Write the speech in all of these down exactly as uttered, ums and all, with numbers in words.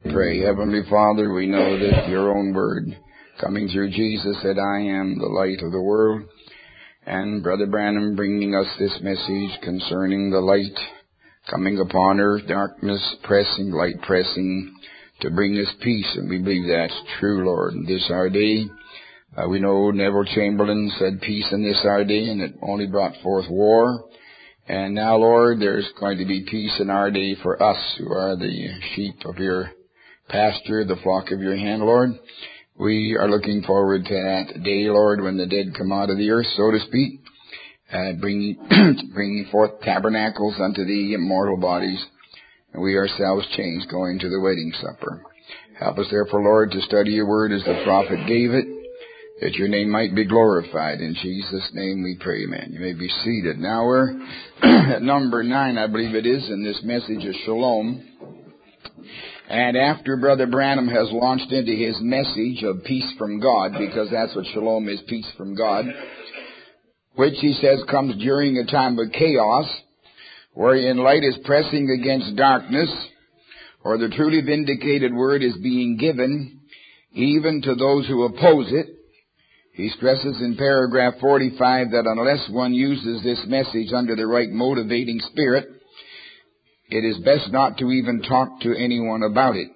Pray. Heavenly Father, we know that your own word coming through Jesus said, I am the light of the world. And Brother Branham bringing us this message concerning the light coming upon earth, darkness pressing, light pressing to bring us peace. And we believe that's true, Lord. In this our day, uh, we know Neville Chamberlain said peace in this our day, and it only brought forth war. And now, Lord, there's going to be peace in our day for us who are the sheep of your pasture, the flock of your hand, Lord. We are looking forward to that day, Lord, when the dead come out of the earth, so to speak, uh, bringing, bringing forth tabernacles unto the immortal bodies, and we ourselves changed, going to the wedding supper. Help us therefore, Lord, to study your word as the prophet gave it, that your name might be glorified. In Jesus' name we pray, amen. You may be seated. Now we're at number nine, I believe it is, in this message of Shalom. And after Brother Branham has launched into his message of peace from God, because that's what Shalom is, peace from God, which he says comes during a time of chaos, wherein light is pressing against darkness, or the truly vindicated word is being given even to those who oppose it. He stresses in paragraph forty-five that unless one uses this message under the right motivating spirit, it is best not to even talk to anyone about it.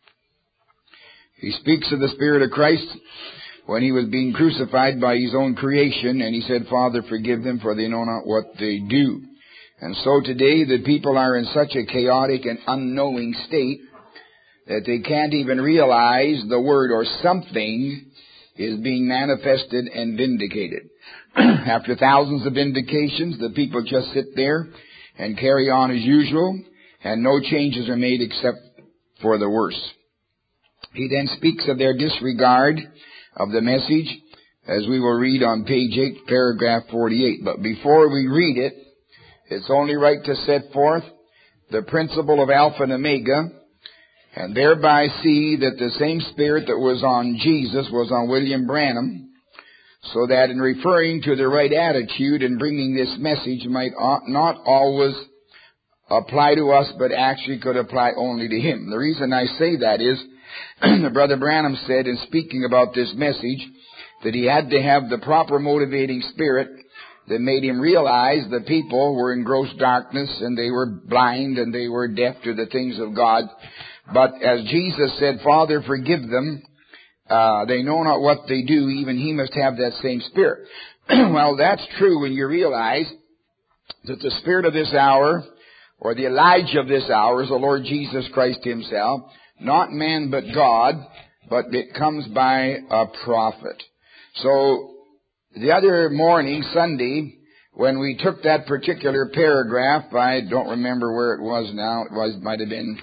He speaks of the Spirit of Christ when he was being crucified by his own creation, and he said, Father, forgive them, for they know not what they do. And so today the people are in such a chaotic and unknowing state that they can't even realize the word or something is being manifested and vindicated. After thousands of vindications, the people just sit there and carry on as usual, and no changes are made except for the worse. He then speaks of their disregard of the message, as we will read on page eight, paragraph forty-eight. But before we read it, it's only right to set forth the principle of Alpha and Omega, and thereby see that the same spirit that was on Jesus was on William Branham, so that in referring to the right attitude and bringing this message might not always apply to us, but actually could apply only to him. The reason I say that is, Brother Branham said in speaking about this message that he had to have the proper motivating spirit that made him realize the people were in gross darkness and they were blind and they were deaf to the things of God. But as Jesus said, Father, forgive them, Uh, they know not what they do, even he must have that same spirit. Well, that's true when you realize that the spirit of this hour, or the Elijah of this hour, is the Lord Jesus Christ himself, not man but God, but it comes by a prophet. So, the other morning, Sunday, when we took that particular paragraph, I don't remember where it was now, it was, might have been,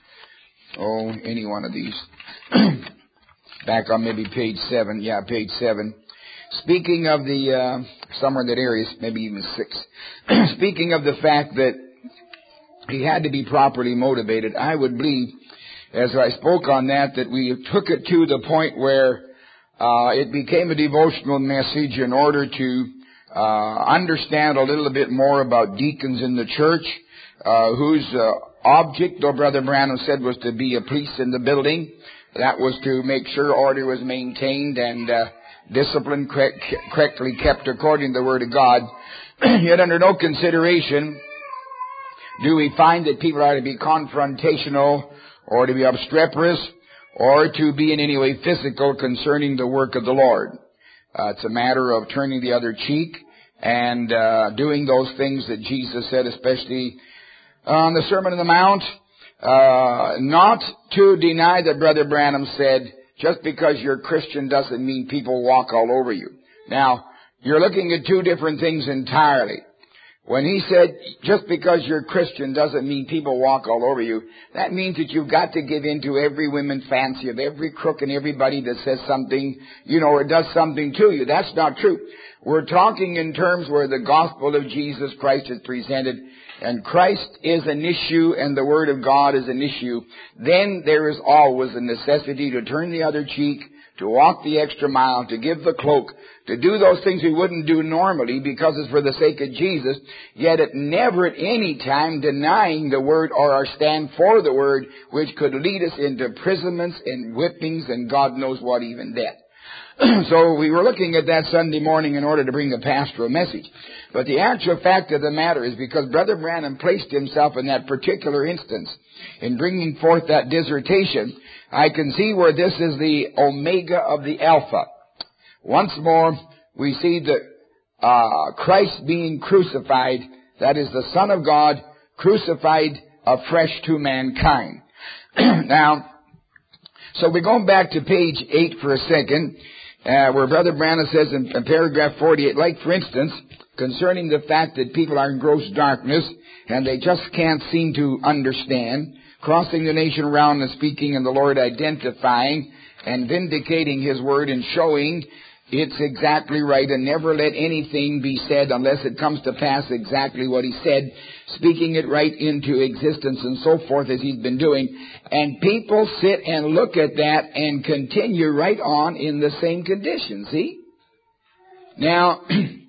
oh, any one of these. Back on maybe page seven. Yeah, page seven. Speaking of the, uh, somewhere in that area, maybe even six. Speaking of the fact that he had to be properly motivated, I would believe, as I spoke on that, that we took it to the point where, uh, it became a devotional message in order to, uh, understand a little bit more about deacons in the church, uh, whose, uh, object, though Brother Branham said, was to be a police in the building. That was to make sure order was maintained and uh, discipline correct, correctly kept according to the Word of God. Yet under no consideration do we find that people are to be confrontational or to be obstreperous or to be in any way physical concerning the work of the Lord. Uh, it's a matter of turning the other cheek and uh, doing those things that Jesus said, especially on the Sermon on the Mount. Uh, not to deny that Brother Branham said, just because you're Christian doesn't mean people walk all over you. Now, you're looking at two different things entirely. When he said, just because you're Christian doesn't mean people walk all over you, that means that you've got to give in to every woman's fancy of every crook and everybody that says something, you know, or does something to you. That's not true. we're talking in terms where the gospel of Jesus Christ is presented, and Christ is an issue and the Word of God is an issue, then there is always a necessity to turn the other cheek, to walk the extra mile, to give the cloak, to do those things we wouldn't do normally because it's for the sake of Jesus, yet at never at any time denying the Word or our stand for the Word, which could lead us into imprisonments and whippings and God knows what, even death. So we were looking at that Sunday morning in order to bring a pastoral message. But the actual fact of the matter is, because Brother Branham placed himself in that particular instance in bringing forth that dissertation, I can see where this is the omega of the alpha. Once more, we see that uh, Christ being crucified, that is the Son of God, crucified afresh to mankind. Now, so we're going back to page eight for a second, uh, where Brother Branham says in, in paragraph forty-eight, like for instance, concerning the fact that people are in gross darkness and they just can't seem to understand, crossing the nation around and speaking, and the Lord identifying and vindicating His Word and showing it's exactly right, and never let anything be said unless it comes to pass exactly what He said, speaking it right into existence and so forth as He's been doing. And people sit and look at that and continue right on in the same condition, see? Now,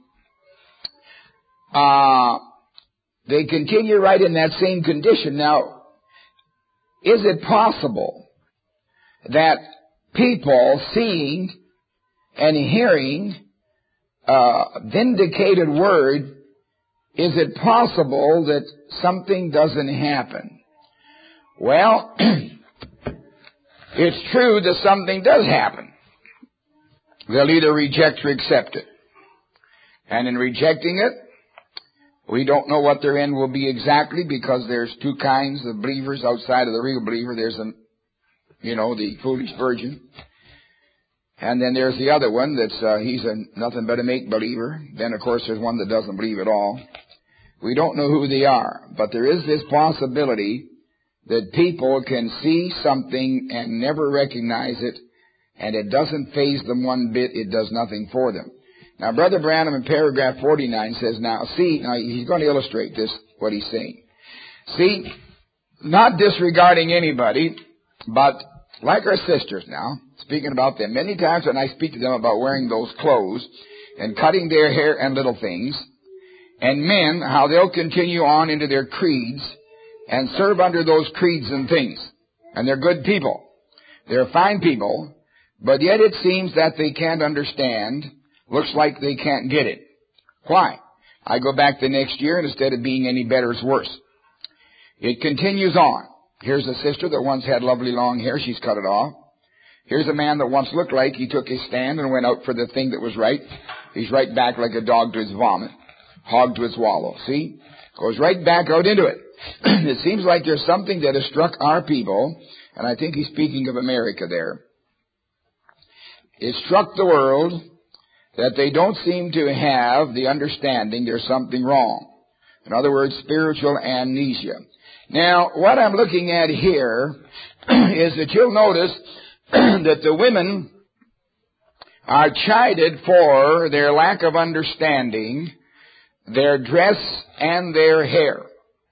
uh, they continue right in that same condition. Now, is it possible that people seeing and hearing uh, vindicated word, is it possible that something doesn't happen? Well, it's true that something does happen. They'll either reject or accept it. And in rejecting it, we don't know what their end will be exactly, because there's two kinds of believers outside of the real believer. There's, a, you know, the foolish virgin. And then there's the other one that's, uh, he's a, nothing but a make-believer. Then, of course, there's one that doesn't believe at all. We don't know who they are. But there is this possibility that people can see something and never recognize it, and it doesn't faze them one bit. It does nothing for them. Now, Brother Branham in paragraph forty-nine says, now, see, now he's going to illustrate this, what he's saying. See, not disregarding anybody, but like our sisters now, speaking about them, many times when I speak to them about wearing those clothes and cutting their hair and little things, and men, how they'll continue on into their creeds and serve under those creeds and things. And they're good people. They're fine people, but yet it seems that they can't understand. Looks like they can't get it. Why? I go back the next year, and instead of being any better, it's worse. It continues on. Here's a sister that once had lovely long hair. She's cut it off. Here's a man that once looked like he took his stand and went out for the thing that was right. He's right back like a dog to his vomit, hog to its wallow. See? Goes right back out into it. It seems like there's something that has struck our people, and I think he's speaking of America there. It struck the world that they don't seem to have the understanding there's something wrong. In other words, spiritual amnesia. Now, what I'm looking at here is that you'll notice that the women are chided for their lack of understanding, their dress and their hair.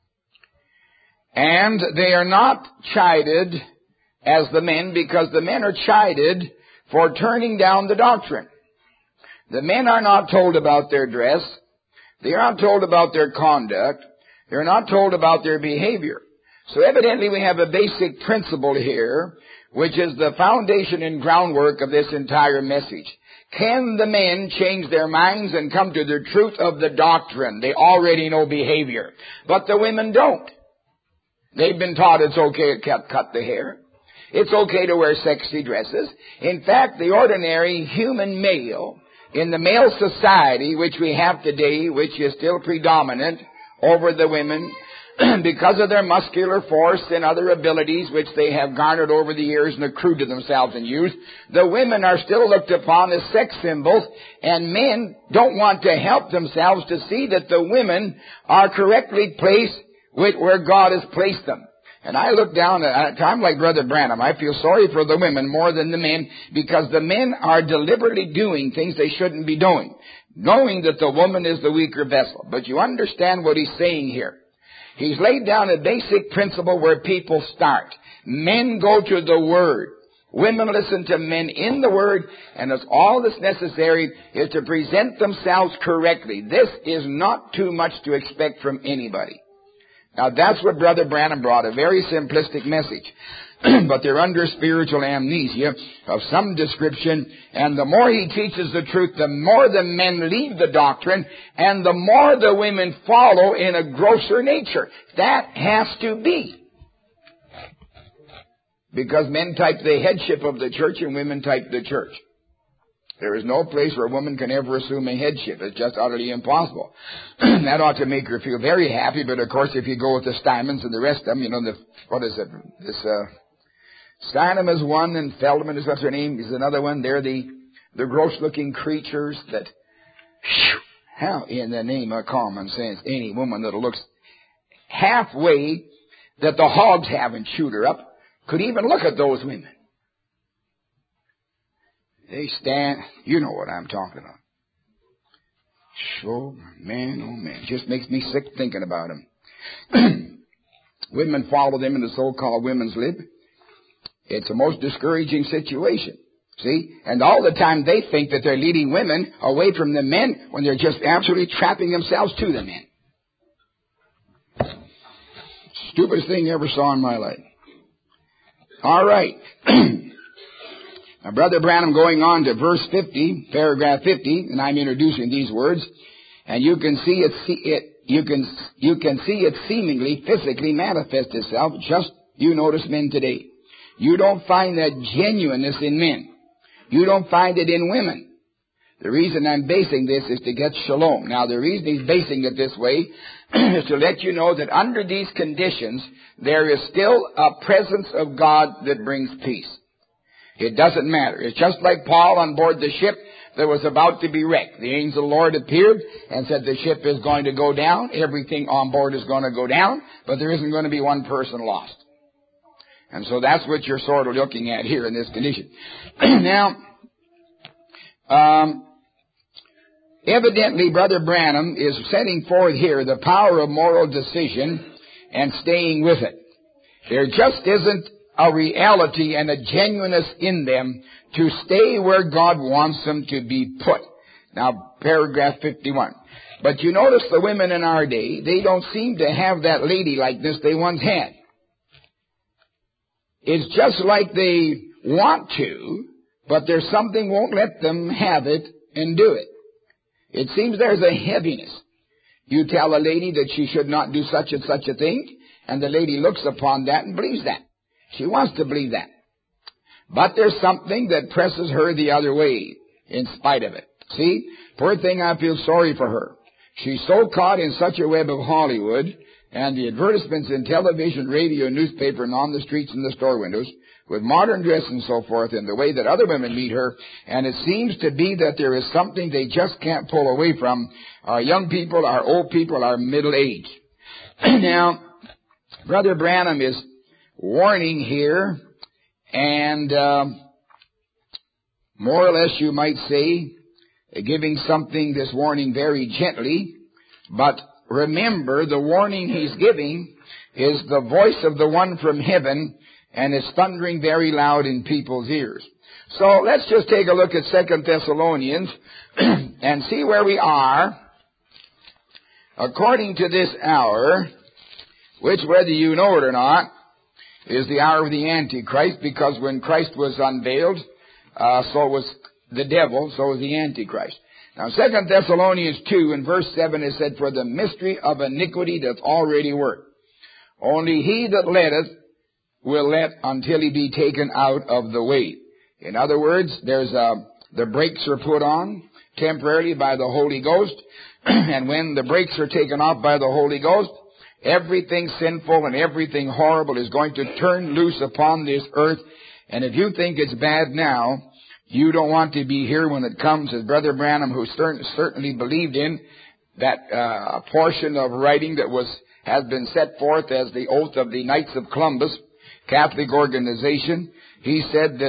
And they are not chided as the men, because the men are chided for turning down the doctrine. The men are not told about their dress. They aren't told about their conduct. They're not told about their behavior. So evidently we have a basic principle here, which is the foundation and groundwork of this entire message. Can the men change their minds and come to the truth of the doctrine? They already know behavior. But the women don't. They've been taught it's okay to cut the hair. It's okay to wear sexy dresses. In fact, the ordinary human male, in the male society which we have today, which is still predominant over the women, because of their muscular force and other abilities which they have garnered over the years and accrued to themselves in youth, the women are still looked upon as sex symbols, and men don't want to help themselves to see that the women are correctly placed with where God has placed them. And I look down at a time like Brother Branham, I feel sorry for the women more than the men, because the men are deliberately doing things they shouldn't be doing. knowing that the woman is the weaker vessel. But you understand what he's saying here. He's laid down a basic principle where people start. Men go to the Word. Women listen to men in the Word, and it's all that's necessary is to present themselves correctly. This is not too much to expect from anybody. Now that's what Brother Branham brought, a very simplistic message. But they're under spiritual amnesia of some description, and the more he teaches the truth, the more the men leave the doctrine, and the more the women follow in a grosser nature. That has to be. Because men type the headship of the church and women type the church. There is no place where a woman can ever assume a headship. It's just utterly impossible. That ought to make her feel very happy, but of course if you go with the Steinmans and the rest of them, you know, the, what is it, this, uh, Steinem is one, and Feldman is, what's her name, is another one. They're the, the gross-looking creatures that, whew, how in the name of common sense, any woman that looks halfway that the hogs haven't chewed her up could even look at those women. They stand, you know what I'm talking about. So, man, oh man, just makes me sick thinking about them. Women follow them in the so-called women's lib. It's a most discouraging situation. See? And all the time they think that they're leading women away from the men when they're just absolutely trapping themselves to the men. Stupidest thing I ever saw in my life. All right. Now, Brother Branham going on to verse fifty, paragraph fifty, and I'm introducing these words, and you can see it, see it you can you can see it seemingly physically manifest itself. Just you notice men today. You don't find that genuineness in men. You don't find it in women. The reason I'm basing this is to get shalom. Now, the reason he's basing it this way is to let you know that under these conditions, there is still a presence of God that brings peace. It doesn't matter. It's just like Paul on board the ship that was about to be wrecked. The angel of the Lord appeared and said the ship is going to go down. Everything on board is going to go down, but there isn't going to be one person lost. And so that's what you're sort of looking at here in this condition. Now, um, evidently Brother Branham is setting forth here the power of moral decision and staying with it. There just isn't a reality and a genuineness in them to stay where God wants them to be put. Now, paragraph fifty-one. But you notice the women in our day, they don't seem to have that ladylikeness they once had. It's just like they want to, but there's something won't let them have it and do it. It seems there's a heaviness. You tell a lady that she should not do such and such a thing, and the lady looks upon that and believes that. She wants to believe that. But there's something that presses her the other way in spite of it. See? Poor thing, I feel sorry for her. She's so caught in such a web of Hollywood and the advertisements in television, radio, newspaper, and on the streets and the store windows with modern dress and so forth and the way that other women meet her, and it seems to be that there is something they just can't pull away from, our young people, our old people, our middle age. Now, Brother Branham is warning here, and uh, more or less you might say, giving something, this warning very gently, but remember the warning he's giving is the voice of the one from heaven, and it's thundering very loud in people's ears. So let's just take a look at Second Thessalonians and see where we are according to this hour, which, whether you know it or not, is the hour of the Antichrist, because when Christ was unveiled, uh, so was the devil, so was the Antichrist. Now, Second Thessalonians two and verse seven is said, for the mystery of iniquity doth already work. Only he that letteth will let until he be taken out of the way. In other words, there's a, the brakes are put on temporarily by the Holy Ghost, and when the brakes are taken off by the Holy Ghost, everything sinful and everything horrible is going to turn loose upon this earth. And if you think it's bad now, you don't want to be here when it comes, as Brother Branham, who certainly believed in that uh, portion of writing that was has been set forth as the oath of the Knights of Columbus, Catholic organization. He said that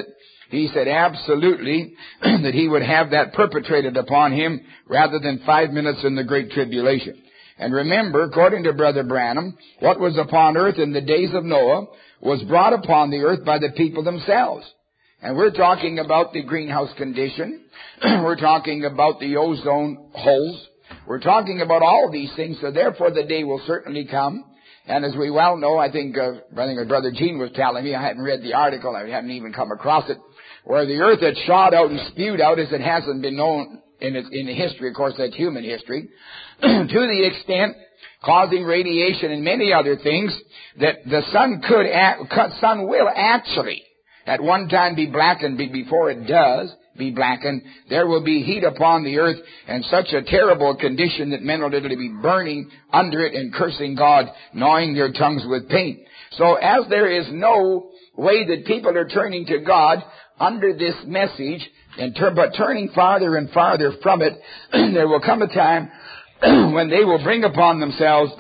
He said absolutely that he would have that perpetrated upon him rather than five minutes in the Great Tribulation. And remember, according to Brother Branham, what was upon earth in the days of Noah was brought upon the earth by the people themselves. And we're talking about the greenhouse condition. We're talking about the ozone holes. We're talking about all these things, so therefore the day will certainly come. And as we well know, I think, uh, I think Brother Gene was telling me, I hadn't read the article, I hadn't even come across it, where the earth had shot out and spewed out as it hasn't been known in, its, in the history, of course, that's human history, to the extent causing radiation and many other things that the sun could, act, sun will actually at one time be blackened before it does be blackened. There will be heat upon the earth and such a terrible condition that men will literally be burning under it and cursing God, gnawing their tongues with pain. So as there is no way that people are turning to God under this message, and tur- but turning farther and farther from it, there will come a time when they will bring upon themselves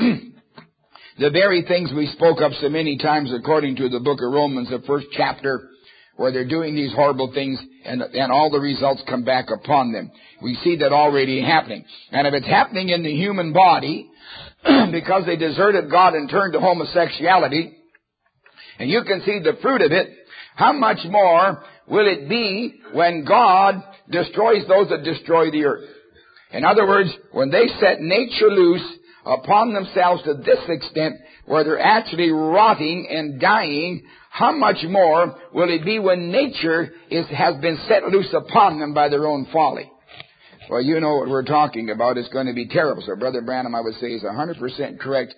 the very things we spoke of so many times according to the book of Romans, the first chapter, where they're doing these horrible things and, and all the results come back upon them. We see that already happening. And if it's happening in the human body, because they deserted God and turned to homosexuality, and you can see the fruit of it, how much more will it be when God destroys those that destroy the earth? In other words, when they set nature loose upon themselves to this extent, where they're actually rotting and dying, how much more will it be when nature is, has been set loose upon them by their own folly? Well, you know what we're talking about. It's going to be terrible. So Brother Branham, I would say, is one hundred percent correct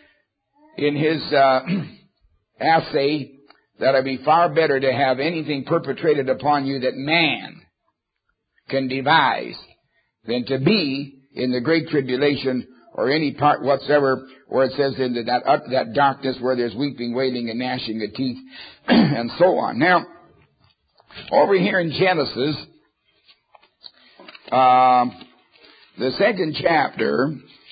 in his uh, essay that it'd be far better to have anything perpetrated upon you that man can devise than to be in the Great Tribulation or any part whatsoever where it says in that, uh, that darkness where there's weeping, wailing, and gnashing of teeth, and so on. Now, over here in Genesis, uh, the second chapter,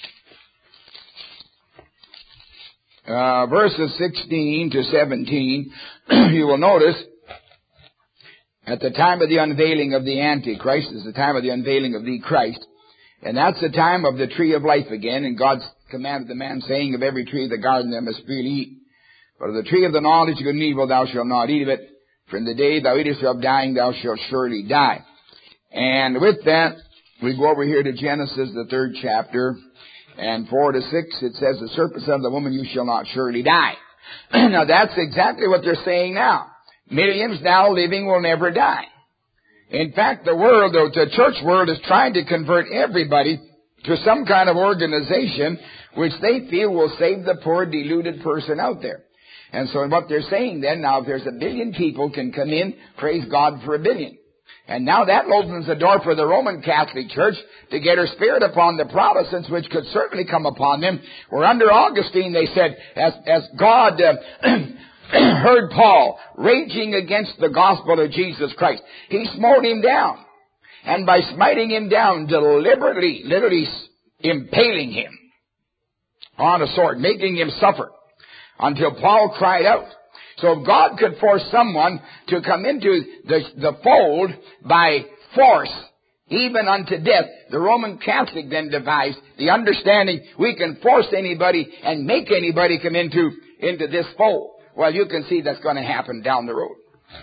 uh, verses sixteen to seventeen, you will notice at the time of the unveiling of the Antichrist is the time of the unveiling of the Christ. And that's the time of the tree of life again. And God commanded the man, saying, of every tree of the garden thou must freely eat. But of the tree of the knowledge of good and evil thou shalt not eat of it. For in the day thou eatest of dying thou shalt surely die. And with that, we go over here to Genesis, the third chapter. And four to six, it says, the serpent said of the woman, you shall not surely die. Now that's exactly what they're saying now. Millions now living will never die. In fact, the world, the church world, is trying to convert everybody to some kind of organization which they feel will save the poor, deluded person out there. And so what they're saying then, now if there's a billion people can come in, praise God for a billion. And now that opens the door for the Roman Catholic Church to get her spirit upon the Protestants, which could certainly come upon them. Where under Augustine they said, as, as God uh, heard Paul raging against the gospel of Jesus Christ, he smote him down. And by smiting him down, deliberately, literally impaling him on a sword, making him suffer, until Paul cried out. So if God could force someone to come into the, the fold by force, even unto death, the Roman Catholic then devised the understanding we can force anybody and make anybody come into, into this fold. Well, you can see that's going to happen down the road.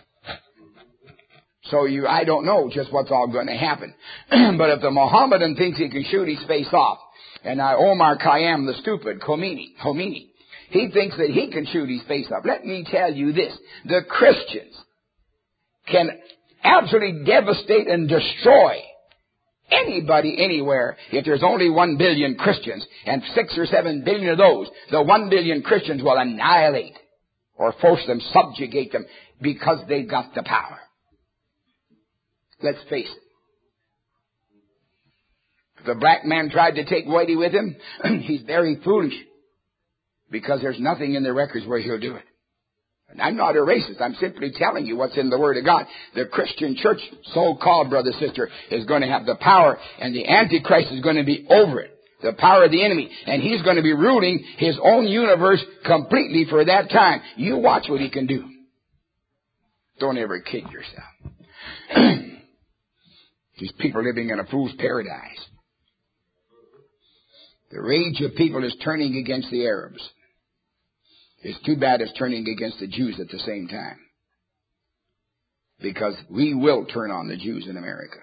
So you, I don't know just what's all going to happen. But if the Mohammedan thinks he can shoot his face off, and I, Omar Khayyam, the stupid, Khomeini, Khomeini, he thinks that he can shoot his face off. Let me tell you this. The Christians can absolutely devastate and destroy anybody anywhere if there's only one billion Christians. And six or seven billion of those, the one billion Christians will annihilate or force them, subjugate them, because they've got the power. Let's face it. If the black man tried to take Whitey with him, he's very foolish, because there's nothing in the records where he'll do it. And I'm not a racist. I'm simply telling you what's in the Word of God. The Christian church, so-called, brother, sister, is going to have the power, and the Antichrist is going to be over it. The power of the enemy. And he's going to be ruling his own universe completely for that time. You watch what he can do. Don't ever kid yourself. These people living in a fool's paradise. The rage of people is turning against the Arabs. It's too bad it's turning against the Jews at the same time. Because we will turn on the Jews in America.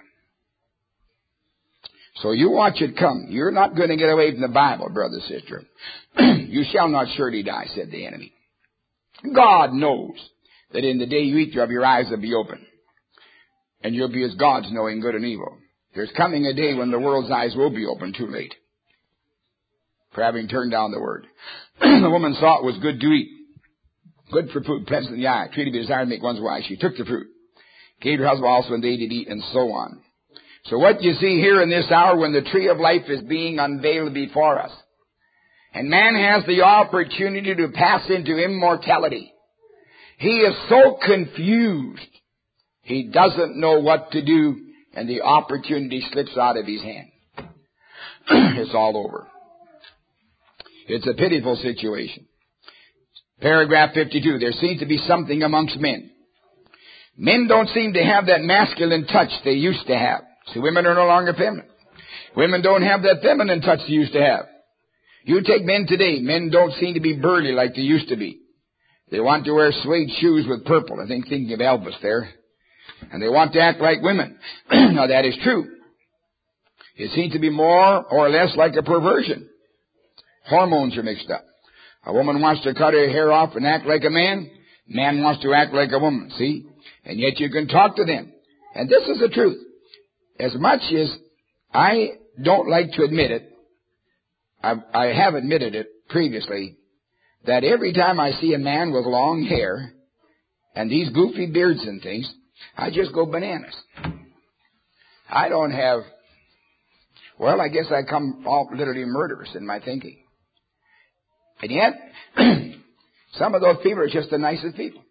So you watch it come. You're not going to get away from the Bible, brother, sister. You shall not surely die, said the enemy. God knows that in the day you eat thereof, your eyes will be open. And you'll be as gods, knowing good and evil. There's coming a day when the world's eyes will be open too late for having turned down the word. The woman saw it was good to eat, good for food, pleasant in the eye, treated by desire to make one's wise. She took the fruit, gave her husband also, and they did eat, and so on. So what you see here in this hour, when the tree of life is being unveiled before us, and man has the opportunity to pass into immortality, he is so confused, he doesn't know what to do, and the opportunity slips out of his hand. It's all over. It's a pitiful situation. Paragraph fifty-two, there seems to be something amongst men. Men don't seem to have that masculine touch they used to have. See, women are no longer feminine. Women don't have that feminine touch they used to have. You take men today, men don't seem to be burly like they used to be. They want to wear suede shoes with purple. I think thinking of Elvis there. And they want to act like women. Now that is true. It seems to be more or less like a perversion. Hormones are mixed up. A woman wants to cut her hair off and act like a man. Man wants to act like a woman, see? And yet you can talk to them. And this is the truth. As much as I don't like to admit it, I, I have admitted it previously, that every time I see a man with long hair and these goofy beards and things, I just go bananas. I don't have, well, I guess I come all literally murderous in my thinking. And yet, some of those people are just the nicest people.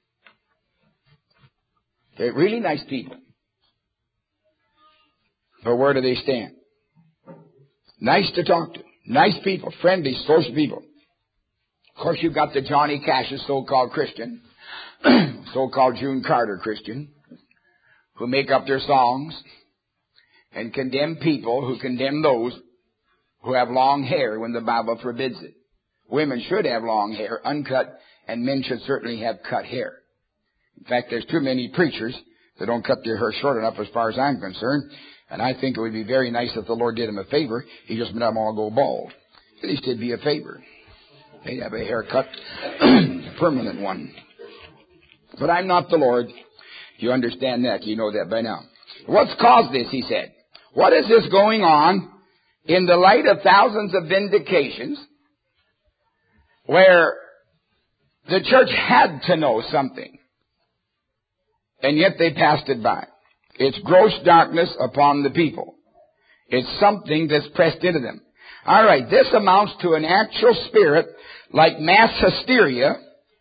They're really nice people. But where do they stand? Nice to talk to. Nice people. Friendly, social people. Of course, you've got the Johnny Cash's so-called Christian, so-called June Carter Christian, who make up their songs and condemn people who condemn those who have long hair when the Bible forbids it. Women should have long hair, uncut, and men should certainly have cut hair. In fact, there's too many preachers that don't cut their hair short enough as far as I'm concerned. And I think it would be very nice if the Lord did them a favor. He just made them all go bald. At least it'd be a favor. They'd have a haircut, a permanent one. But I'm not the Lord. You understand that. You know that by now. What's caused this, he said. What is this going on in the light of thousands of vindications where the church had to know something, and yet they passed it by? It's gross darkness upon the people. It's something that's pressed into them. All right, this amounts to an actual spirit like mass hysteria.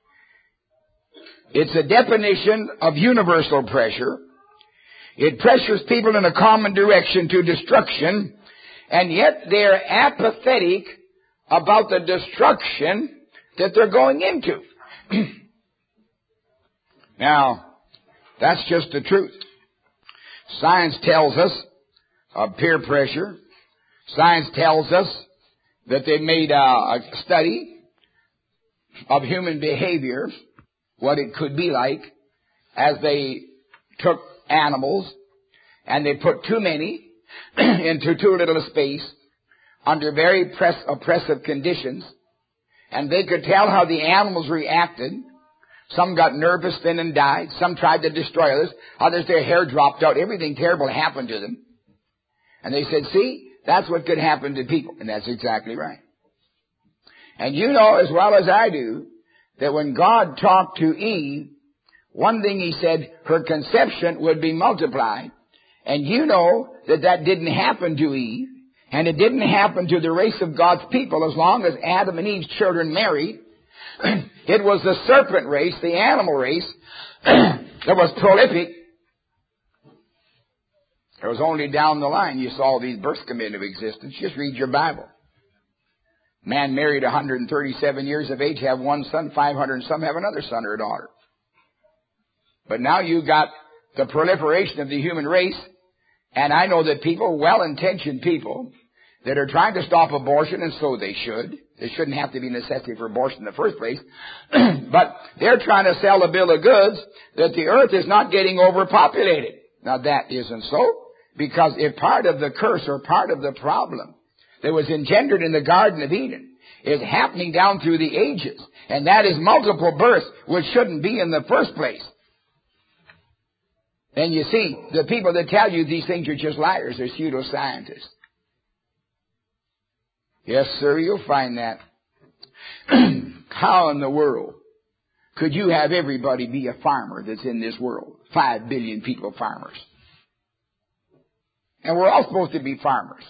It's a definition of universal pressure. It pressures people in a common direction to destruction, and yet they're apathetic about the destruction that they're going into. Now, that's just the truth. Science tells us of peer pressure. Science tells us that they made a, a study of human behavior, what it could be like, as they took animals and they put too many into too little a space under very press, oppressive conditions, and they could tell how the animals reacted. Some got nervous then and died. Some tried to destroy others. Others, their hair dropped out. Everything terrible happened to them. And they said, see, that's what could happen to people. And that's exactly right. And you know as well as I do that when God talked to Eve, one thing he said, her conception would be multiplied. And you know that that didn't happen to Eve. And it didn't happen to the race of God's people as long as Adam and Eve's children married. It was the serpent race, the animal race, that was prolific. It was only down the line you saw these births come into existence. Just read your Bible. Man married one hundred thirty-seven years of age, have one son, five hundred, and some have another son or daughter. But now you got the proliferation of the human race, and I know that people, well-intentioned people, that are trying to stop abortion, and so they should. There shouldn't have to be necessity for abortion in the first place. But they're trying to sell a bill of goods that the earth is not getting overpopulated. Now that isn't so, because if part of the curse or part of the problem that was engendered in the Garden of Eden is happening down through the ages, and that is multiple births, which shouldn't be in the first place, then you see, the people that tell you these things are just liars. They're pseudoscientists. Yes, sir, you'll find that. How in the world could you have everybody be a farmer that's in this world? Five billion people farmers. And we're all supposed to be farmers.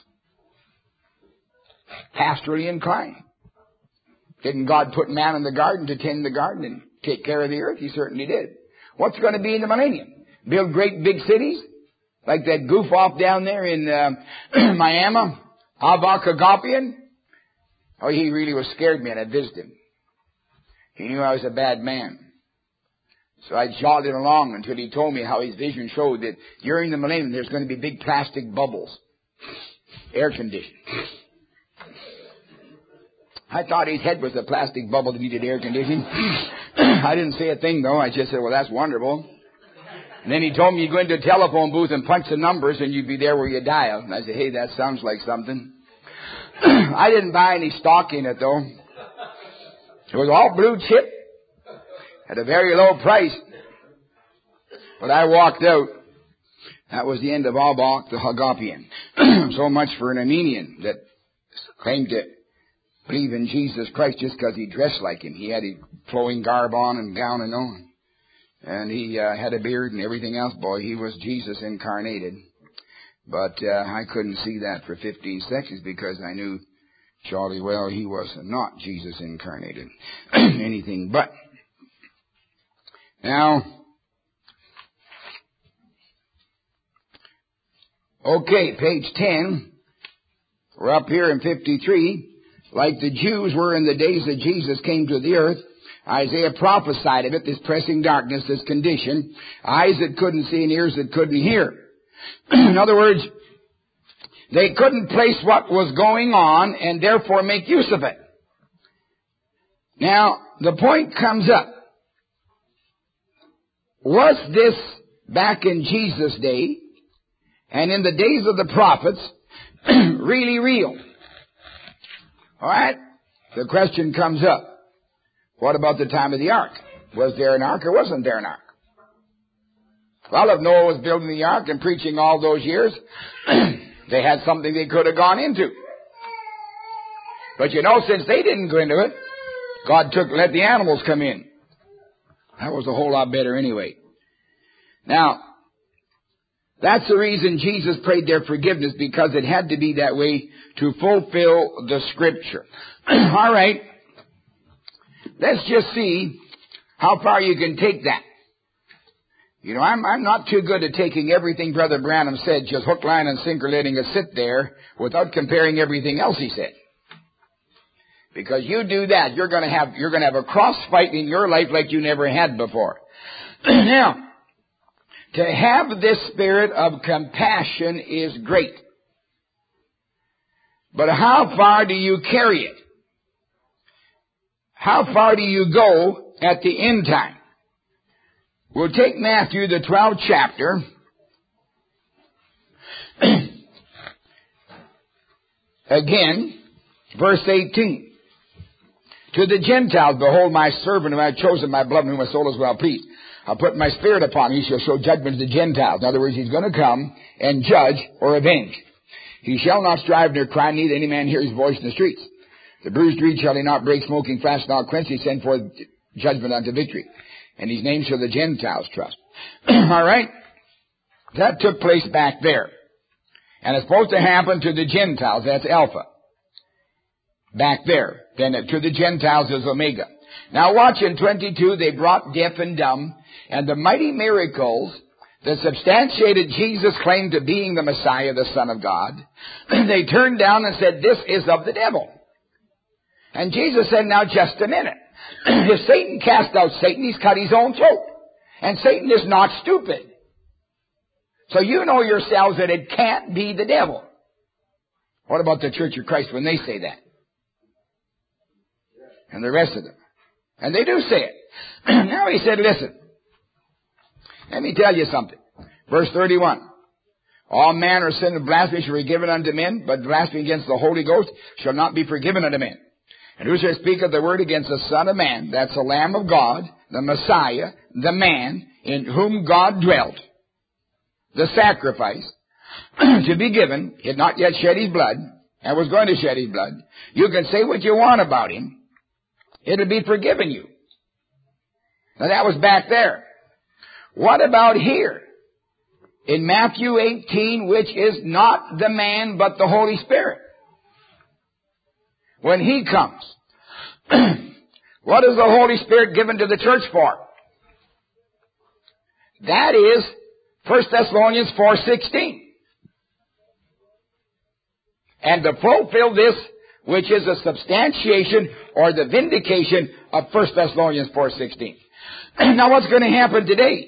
Pastorally inclined. Didn't God put man in the garden to tend the garden and take care of the earth? He certainly did. What's going to be in the millennium? Build great big cities? Like that goof off down there in uh, Miami? Avakagopian? Oh, he really was scared me, and I visited him. He knew I was a bad man. So I jogged it along until he told me how his vision showed that during the millennium there's going to be big plastic bubbles. Air conditioned. I thought his head was a plastic bubble that needed air conditioning. I didn't say a thing, though. I just said, well, that's wonderful. And then he told me you'd go into a telephone booth and punch the numbers and you'd be there where you dial. And I said, hey, that sounds like something. I didn't buy any stock in it, though. It was all blue chip at a very low price. But I walked out. That was the end of Abak the Hagopian. So much for an Armenian that claimed to believe in Jesus Christ just because he dressed like him. He had a flowing garb on and gown and on. And he uh, had a beard and everything else. Boy, he was Jesus incarnated. But uh, I couldn't see that for fifteen seconds because I knew jolly well he was not Jesus incarnated. Anything but. Now, okay, page ten. We're up here in fifty-three. Like the Jews were in the days that Jesus came to the earth, Isaiah prophesied of it, this pressing darkness, this condition, eyes that couldn't see and ears that couldn't hear. In other words, they couldn't place what was going on and therefore make use of it. Now, the point comes up. Was this back in Jesus' day and in the days of the prophets really real? All right? The question comes up. What about the time of the ark? Was there an ark or wasn't there an ark? Well, if Noah was building the ark and preaching all those years, they had something they could have gone into. But you know, since they didn't go into it, God took let the animals come in. That was a whole lot better anyway. Now, that's the reason Jesus prayed their forgiveness, because it had to be that way to fulfill the Scripture. All right. Let's just see how far you can take that. You know, I'm, I'm not too good at taking everything Brother Branham said, just hook, line, and sinker, letting it sit there without comparing everything else he said. Because you do that, you're going to have you're going to have a cross fight in your life like you never had before. Now, to have this spirit of compassion is great. But how far do you carry it? How far do you go at the end time? We'll take Matthew, the twelfth chapter. Again, verse eighteen. To the Gentiles, behold my servant whom I have chosen, my beloved, whom my soul is well pleased. I'll put my spirit upon him. He shall show judgment to the Gentiles. In other words, he's going to come and judge or avenge. He shall not strive nor cry, neither any man hear his voice in the streets. The bruised reed shall he not break, smoking flash not quench. He send forth judgment unto victory. And his name shall the Gentiles trust. All right? That took place back there. And it's supposed to happen to the Gentiles. That's Alpha. Back there. Then to the Gentiles is Omega. Now watch in twenty-two, they brought deaf and dumb, and the mighty miracles that substantiated Jesus' claim to being the Messiah, the Son of God, they turned down and said, this is of the devil. And Jesus said, now just a minute. If Satan cast out Satan, he's cut his own throat. And Satan is not stupid. So you know yourselves that it can't be the devil. What about the Church of Christ when they say that? And the rest of them. And they do say it. Now he said, listen, let me tell you something. Verse thirty-one. All manner of sin and blasphemy shall be given unto men, but blasphemy against the Holy Ghost shall not be forgiven unto men. And who shall speak of the word against the Son of Man? That's the Lamb of God, the Messiah, the man in whom God dwelt, the sacrifice to be given. He had not yet shed his blood and was going to shed his blood. You can say what you want about him. It'll be forgiven you. Now that was back there. What about here? In Matthew eighteen, which is not the man but the Holy Spirit. When he comes, what is the Holy Spirit given to the church for? That is First Thessalonians four sixteen. And to fulfill this, which is a substantiation or the vindication of First Thessalonians four sixteen. Now what's going to happen today?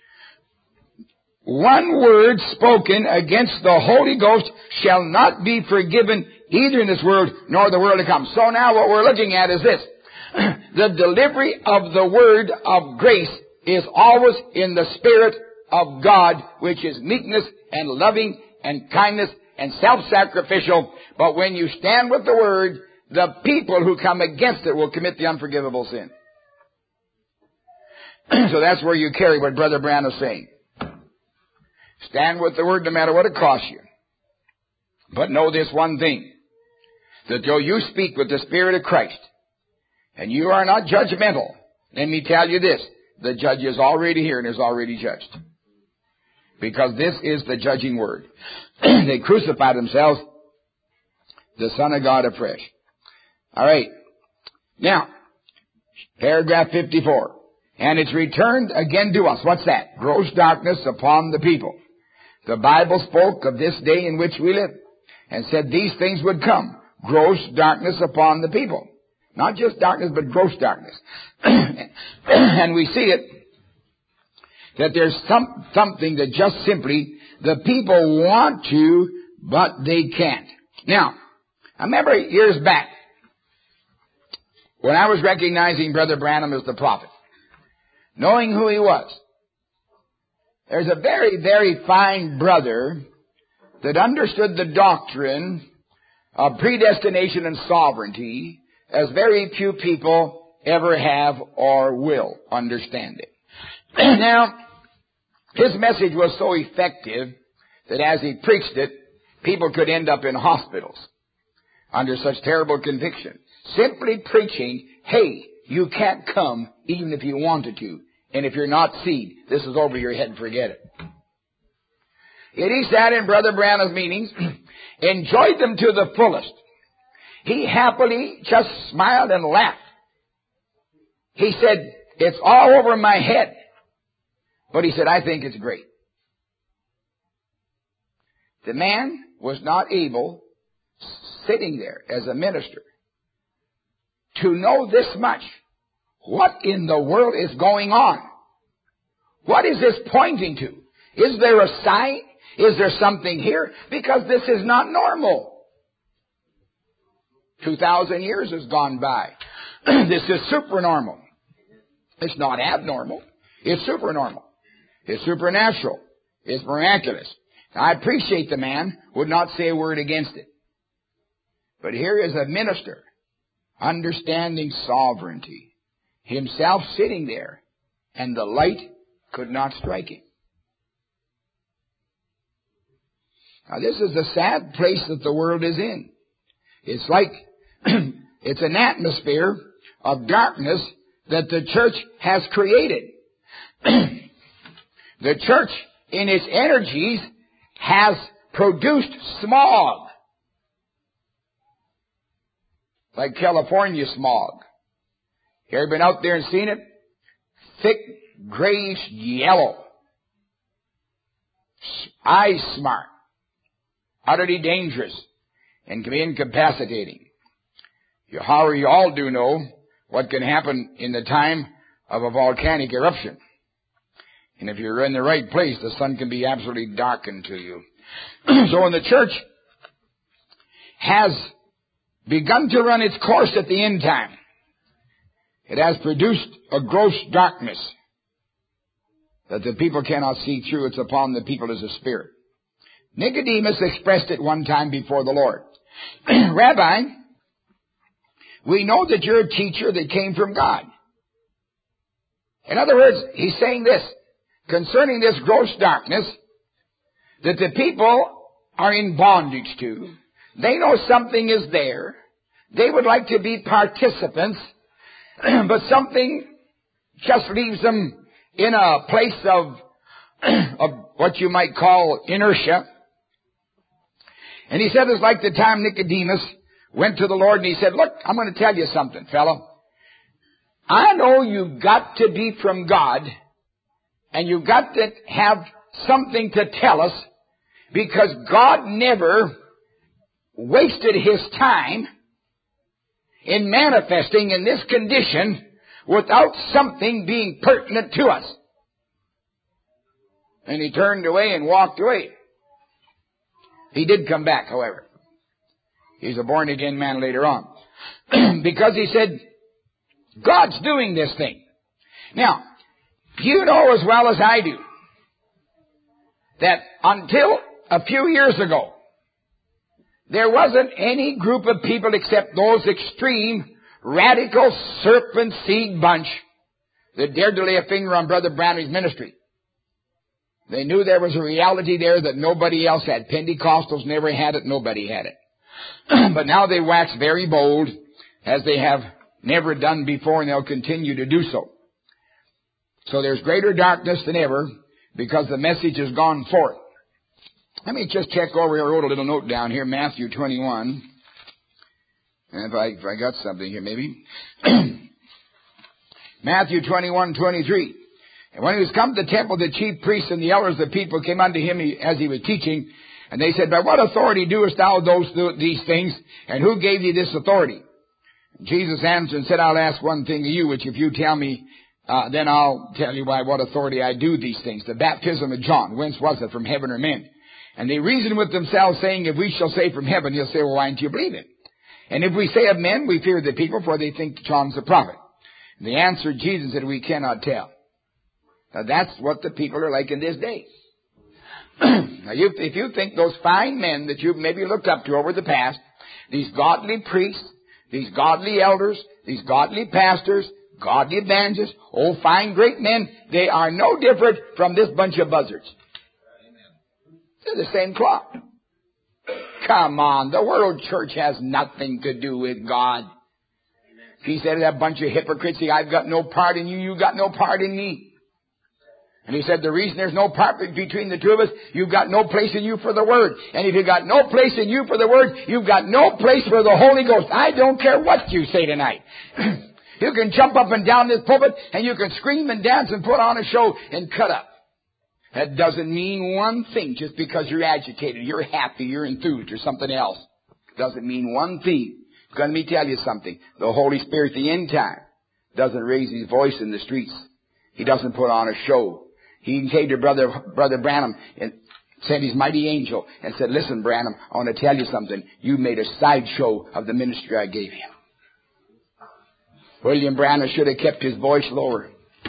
One word spoken against the Holy Ghost shall not be forgiven either in this world nor the world to come. So now what we're looking at is this. The delivery of the word of grace is always in the Spirit of God, which is meekness and loving and kindness and self-sacrificial. But when you stand with the word, the people who come against it will commit the unforgivable sin. So that's where you carry what Brother Branham is saying. Stand with the word no matter what it costs you. But know this one thing, that though you speak with the Spirit of Christ, and you are not judgmental, let me tell you this, the judge is already here and is already judged. Because this is the judging word. They crucified themselves, the Son of God afresh. All right. Now, paragraph fifty-four. And it's returned again to us. What's that? Gross darkness upon the people. The Bible spoke of this day in which we live and said these things would come. Gross darkness upon the people. Not just darkness, but gross darkness. And we see it, that there's some, something that just simply the people want to, but they can't. Now, I remember years back when I was recognizing Brother Branham as the prophet, knowing who he was. There's a very, very fine brother that understood the doctrine of predestination and sovereignty as very few people ever have or will understand it. Now, his message was so effective that as he preached it, people could end up in hospitals under such terrible conviction. Simply preaching, hey, you can't come even if you wanted to. And if you're not seed, this is over your head and forget it. Yet he sat in Brother Branham's meetings, enjoyed them to the fullest. He happily just smiled and laughed. He said, it's all over my head. But he said, I think it's great. The man was not able, sitting there as a minister, to know this much. What in the world is going on? What is this pointing to? Is there a sign? Is there something here? Because this is not normal. Two thousand years has gone by. This is supernormal. It's not abnormal. It's supernormal. It's supernatural. It's miraculous. I appreciate the man would not say a word against it. But here is a minister understanding sovereignty, himself sitting there, and the light could not strike him. Now this is the sad place that the world is in. It's like, it's an atmosphere of darkness that the church has created. The church, in its energies, has produced smog. Like California smog. You ever been out there and seen it? Thick, grayish yellow. Eye smart. Utterly dangerous. And can be incapacitating. You, however, you all do know what can happen in the time of a volcanic eruption. And if you're in the right place, the sun can be absolutely darkened to you. So when the church has begun to run its course at the end time, it has produced a gross darkness that the people cannot see through. It's upon the people as a spirit. Nicodemus expressed it one time before the Lord. Rabbi, we know that you're a teacher that came from God. In other words, he's saying this concerning this gross darkness that the people are in bondage to. They know something is there. They would like to be participants, but something just leaves them in a place of, of what you might call inertia. And he said it's like the time Nicodemus went to the Lord and he said, look, I'm going to tell you something, fellow. I know you've got to be from God, and you've got to have something to tell us, because God never wasted His time in manifesting in this condition without something being pertinent to us. And he turned away and walked away. He did come back, however. He's a born-again man later on. Because he said, God's doing this thing. Now, you know as well as I do that until a few years ago, there wasn't any group of people except those extreme, radical, serpent seed bunch that dared to lay a finger on Brother Branham's ministry. They knew there was a reality there that nobody else had. Pentecostals never had it. Nobody had it. But now they wax very bold, as they have never done before, and they'll continue to do so. So there's greater darkness than ever because the message has gone forth. Let me just check over here. I wrote a little note down here, Matthew twenty-one. And if I, if I got something here, maybe. Matthew twenty-one, twenty-three. And when he was come to the temple, the chief priests and the elders of the people came unto him as he was teaching. And they said, by what authority doest thou those these things? And who gave thee this authority? Jesus answered and said, I'll ask one thing of you, which if you tell me, uh, then I'll tell you by what authority I do these things. The baptism of John, whence was it, from heaven or men? And they reasoned with themselves, saying, if we shall say from heaven, he'll say, well, why don't you believe it? And if we say of men, we fear the people, for they think John's a prophet. And they answered Jesus and said, we cannot tell. Now that's what the people are like in this day. Now you, if you think those fine men that you've maybe looked up to over the past, these godly priests, these godly elders, these godly pastors, godly evangelists, oh fine great men, they are no different from this bunch of buzzards. They're the same cloth. Come on, the world church has nothing to do with God. He said, that bunch of hypocrites, I've got no part in you, you got no part in me. And he said, the reason there's no part between the two of us, you've got no place in you for the Word. And if you've got no place in you for the Word, you've got no place for the Holy Ghost. I don't care what you say tonight. You can jump up and down this pulpit, and you can scream and dance and put on a show and cut up. That doesn't mean one thing just because you're agitated, you're happy, you're enthused, or something else. It doesn't mean one thing. Let me tell you something. The Holy Spirit, the end time, doesn't raise His voice in the streets. He doesn't put on a show. He came to Brother, Brother Branham and sent his mighty angel and said, listen, Branham, I want to tell you something. You made a sideshow of the ministry I gave you. William Branham should have kept his voice lower.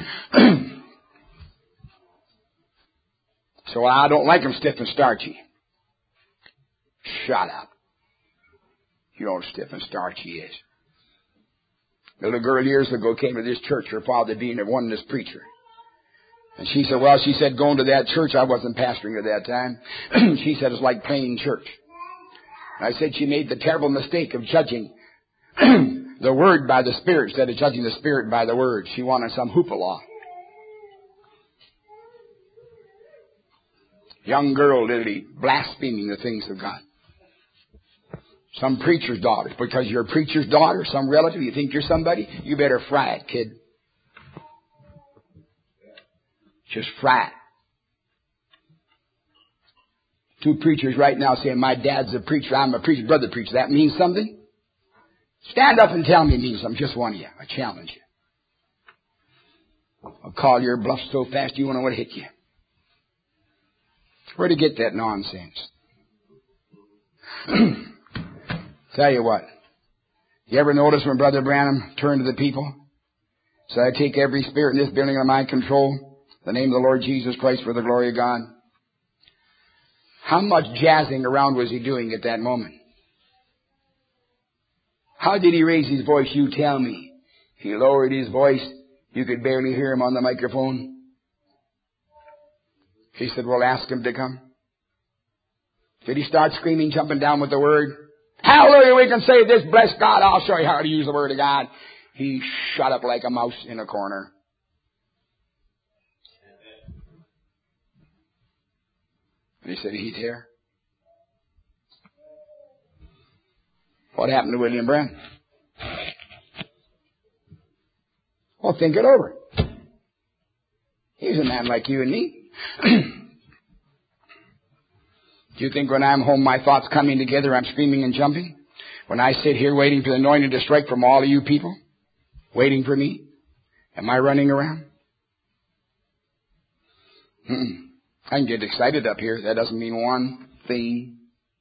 So I don't like him stiff and starchy. Shut up. You know how stiff and starchy he is. The little girl years ago came to this church, her father being a oneness preacher. And she said, well, she said, going to that church, I wasn't pastoring at that time. She said, it's like playing church. And I said she made the terrible mistake of judging the Word by the Spirit instead of judging the Spirit by the Word. She wanted some hoopla. Young girl, literally blaspheming the things of God. Some preacher's daughter. Because you're a preacher's daughter, some relative, you think you're somebody, you better fry it, kid. Just fry it. Two preachers right now saying, my dad's a preacher, I'm a preacher, brother preacher. That means something? Stand up and tell me it means something. Just one of you. I challenge you. I'll call your bluff so fast you won't know what hit you. Where'd he get that nonsense? Tell you what. You ever notice when Brother Branham turned to the people? So I take every spirit in this building under my control, the name of the Lord Jesus Christ for the glory of God. How much jazzing around was he doing at that moment? How did he raise his voice? You tell me. He lowered his voice. You could barely hear him on the microphone. He said, well, ask him to come. Did he start screaming, jumping down with the word? Hallelujah, we can say this, bless God, I'll show you how to use the word of God. He shut up like a mouse in a corner. And he said, he's here. What happened to William Branham? Well, think it over. He's a man like you and me. Do you think when I'm home my thoughts coming together I'm screaming and jumping? When I sit here waiting for the anointing to strike from all of you people? Waiting for me? Am I running around? Mm-mm. I can get excited up here. That doesn't mean one thing.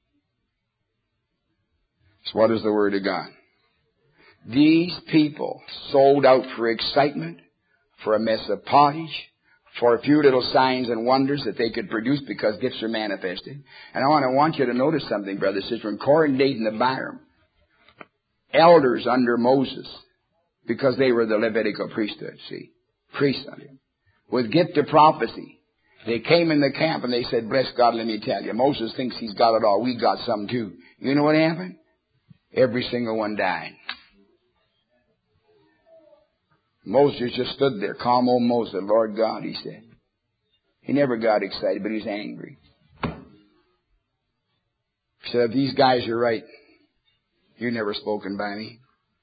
So what is the Word of God? These people sold out for excitement, for a mess of pottage, for a few little signs and wonders that they could produce because gifts are manifested. And I want, I want you to notice something, brother, sister. In Korah, Dathan, and Abiram, elders under Moses, because they were the Levitical priesthood, see, priests under him, with gift of prophecy. They came in the camp and they said, bless God, let me tell you, Moses thinks he's got it all. We got some too. You know what happened? Every single one died. Moses just stood there, calm old Moses. Lord God, he said. He never got excited, but he was angry. He said, if these guys are right, you're never spoken by me.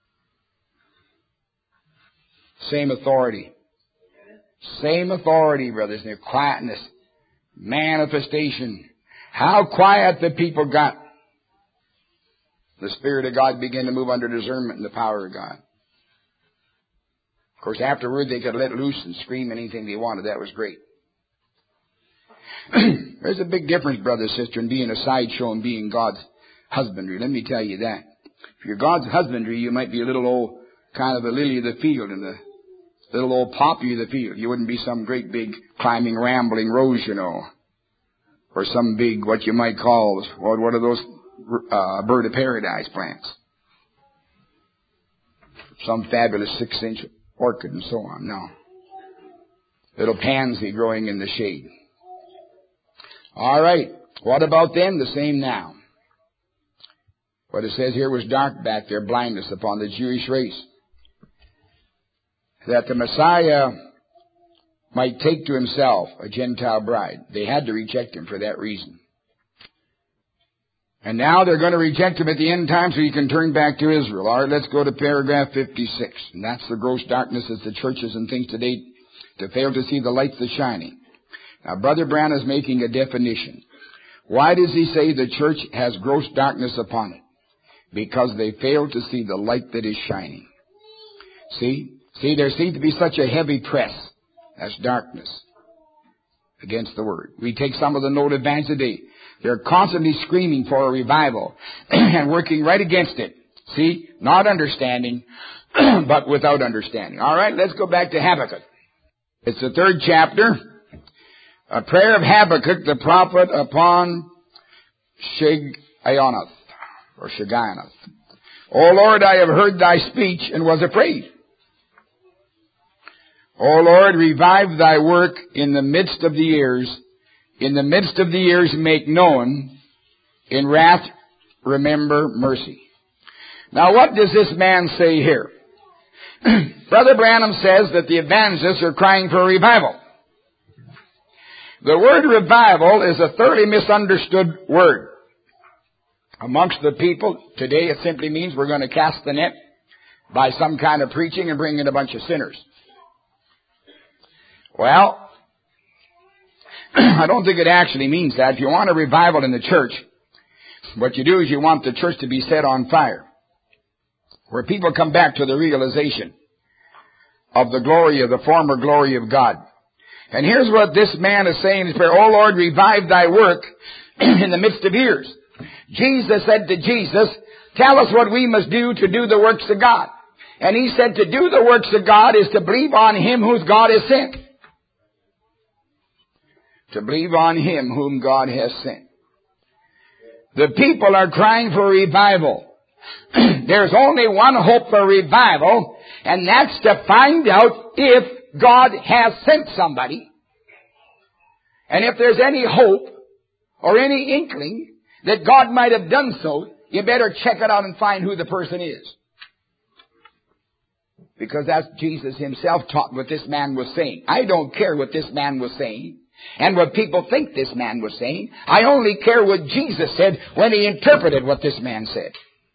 Same authority. Same authority, brothers. Their quietness. Manifestation. How quiet the people got. The Spirit of God began to move under discernment and the power of God. Of course, afterward, they could let loose and scream anything they wanted. That was great. There's a big difference, brother, sister, in being a sideshow and being God's husbandry. Let me tell you that. If you're God's husbandry, you might be a little old, kind of a lily of the field and a little old poppy of the field. You wouldn't be some great big climbing, rambling rose, you know. Or some big, what you might call, what, what are those uh, bird of paradise plants? Some fabulous six-inch orchid and so on. No. Little pansy growing in the shade. All right. What about them? The same now. What it says here was dark back there, blindness upon the Jewish race. That the Messiah might take to himself a Gentile bride. They had to reject him for that reason. And now they're going to reject him at the end time so he can turn back to Israel. All right, let's go to paragraph fifty-six. And that's the gross darkness as the churches and things today to fail to see the light that's shining. Now, Brother Brown is making a definition. Why does he say the church has gross darkness upon it? Because they fail to see the light that is shining. See? See, there seems to be such a heavy press. That's darkness against the Word. We take some of the note advance today. They're constantly screaming for a revival and working right against it. See? Not understanding, but without understanding. All right, let's go back to Habakkuk. It's the third chapter. A prayer of Habakkuk, the prophet, upon Shigionoth, or Shigionoth. O Lord, I have heard thy speech and was afraid. O Lord, revive thy work in the midst of the years. In the midst of the years make known. In wrath remember mercy. Now what does this man say here? Brother Branham says that the evangelists are crying for a revival. The word revival is a thoroughly misunderstood word. Amongst the people today it simply means we're going to cast the net by some kind of preaching and bring in a bunch of sinners. Well, I don't think it actually means that. If you want a revival in the church, what you do is you want the church to be set on fire, where people come back to the realization of the glory of the former glory of God. And here's what this man is saying in his prayer. O Lord, revive thy work in the midst of years. Jesus said to Jesus, tell us what we must do to do the works of God. And he said to do the works of God is to believe on him whom God has sent. To believe on him whom God has sent. The people are crying for revival. There's only one hope for revival, and that's to find out if God has sent somebody. And if there's any hope or any inkling that God might have done so, you better check it out and find who the person is. Because that's Jesus himself taught what this man was saying. I don't care what this man was saying and what people think this man was saying. I only care what Jesus said when he interpreted what this man said.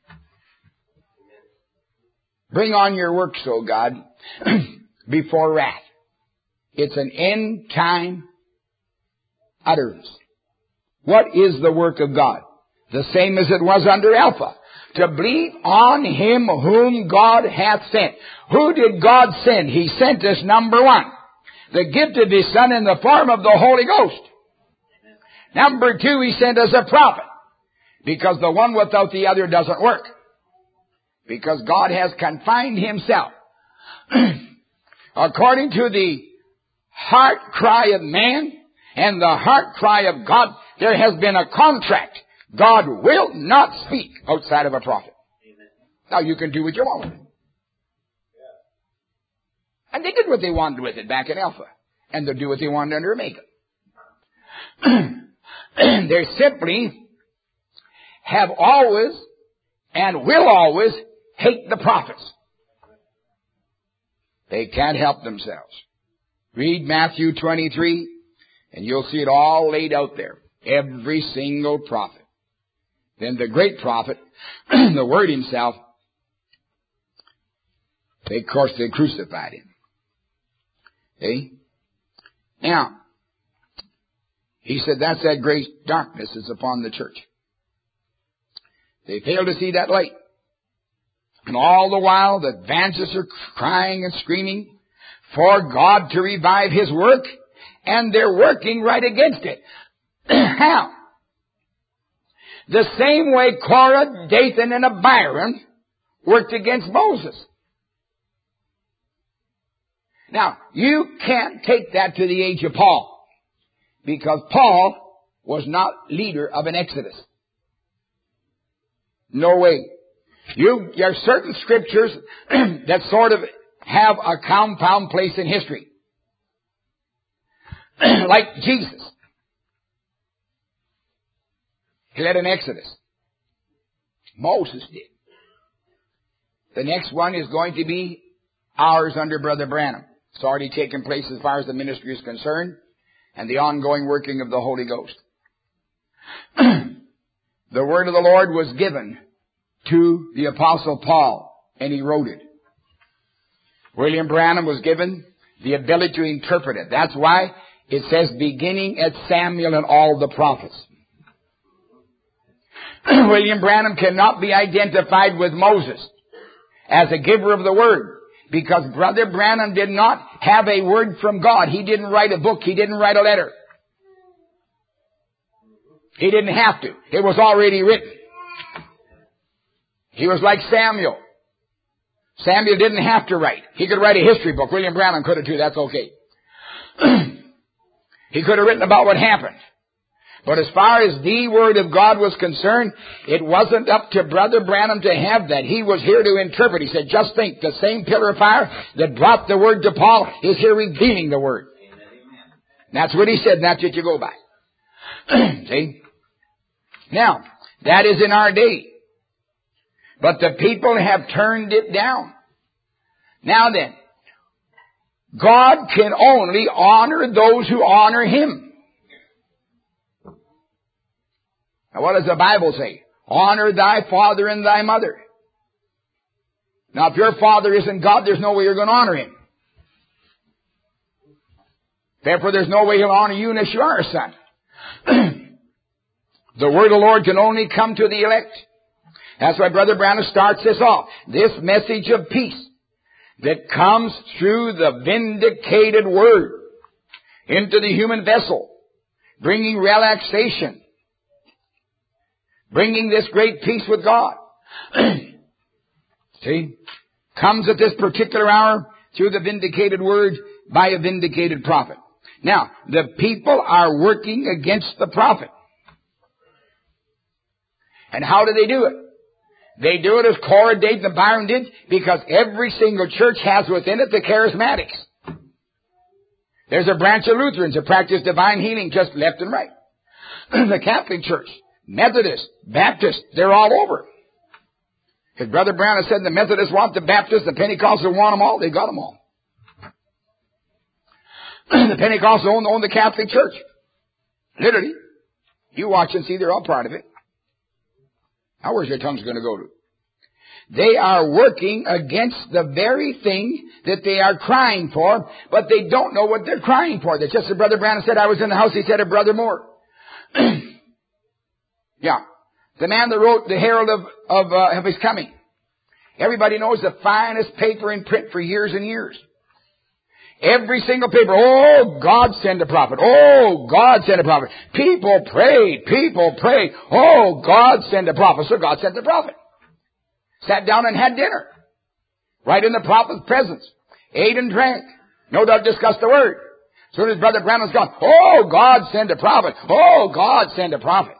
Bring on your works, O God, before wrath. It's an end time utterance. What is the work of God? The same as it was under Alpha. To believe on him whom God hath sent. Who did God send? He sent us, number one, the gift of his Son in the form of the Holy Ghost. Number two, he sent us a prophet. Because the one without the other doesn't work. Because God has confined himself. According to the heart cry of man and the heart cry of God, there has been a contract. God will not speak outside of a prophet. Amen. Now you can do what you want. Yeah. And they did what they wanted with it back in Alpha. And they'll do what they wanted under Omega. They simply have always and will always hate the prophets. They can't help themselves. Read Matthew twenty-three and you'll see it all laid out there. Every single prophet. Then the great prophet, the Word himself, they, of course, they crucified him. Okay? Now, he said that's that great darkness is upon the church. They fail to see that light. And all the while, the evangelists are crying and screaming for God to revive his work, and they're working right against it. How? The same way Korah, Dathan, and Abiram worked against Moses. Now, you can't take that to the age of Paul, because Paul was not leader of an exodus. No way. You, there are certain scriptures that sort of have a compound place in history. Like Jesus. He led an exodus. Moses did. The next one is going to be ours under Brother Branham. It's already taken place as far as the ministry is concerned and the ongoing working of the Holy Ghost. The word of the Lord was given to the Apostle Paul, and he wrote it. William Branham was given the ability to interpret it. That's why it says beginning at Samuel and all the prophets. William Branham cannot be identified with Moses as a giver of the word, because Brother Branham did not have a word from God. He didn't write a book. He didn't write a letter. He didn't have to. It was already written. He was like Samuel. Samuel didn't have to write. He could write a history book. William Branham could have too. That's okay. He could have written about what happened. But as far as the Word of God was concerned, it wasn't up to Brother Branham to have that. He was here to interpret. He said, just think, the same pillar of fire that brought the Word to Paul is here revealing the Word. Amen. That's what he said, and that's what you go by. See? Now, that is in our day. But the people have turned it down. Now then, God can only honor those who honor Him. Now what does the Bible say? Honor thy father and thy mother. Now if your father isn't God, there's no way you're going to honor Him. Therefore there's no way He'll honor you unless you are a son. The word of the Lord can only come to the elect. That's why Brother Branham starts this off. This message of peace. that comes through the vindicated Word into the human vessel, bringing relaxation, bringing this great peace with God. See? Comes at this particular hour through the vindicated Word by a vindicated prophet. Now, the people are working against the prophet. And how do they do it? They do it as Korah, Dathan, and Abiram did, because every single church has within it the charismatics. There's a branch of Lutherans that practice divine healing just left and right. The Catholic Church, Methodist, Baptist, they're all over. Because Brother Brown has said the Methodists want the Baptists, the Pentecostals want them all, they got them all. The Pentecostals own, own the Catholic Church. Literally. You watch and see they're all part of it. Now where's your tongues going to go to? They are working against the very thing that they are crying for, but they don't know what they're crying for. That's just as Brother Branham said, I was in the house, he said of Brother Moore. Yeah. The man that wrote the Herald of, of, uh, of His Coming. Everybody knows the finest paper in print for years and years. Every single paper, oh, God send a prophet. Oh, God send a prophet. People prayed. People prayed. Oh, God send a prophet. So God sent the prophet. Sat down and had dinner. Right in the prophet's presence. Ate and drank. No doubt discussed the word. As soon as Brother Branham's gone, oh, God send a prophet. Oh, God send a prophet.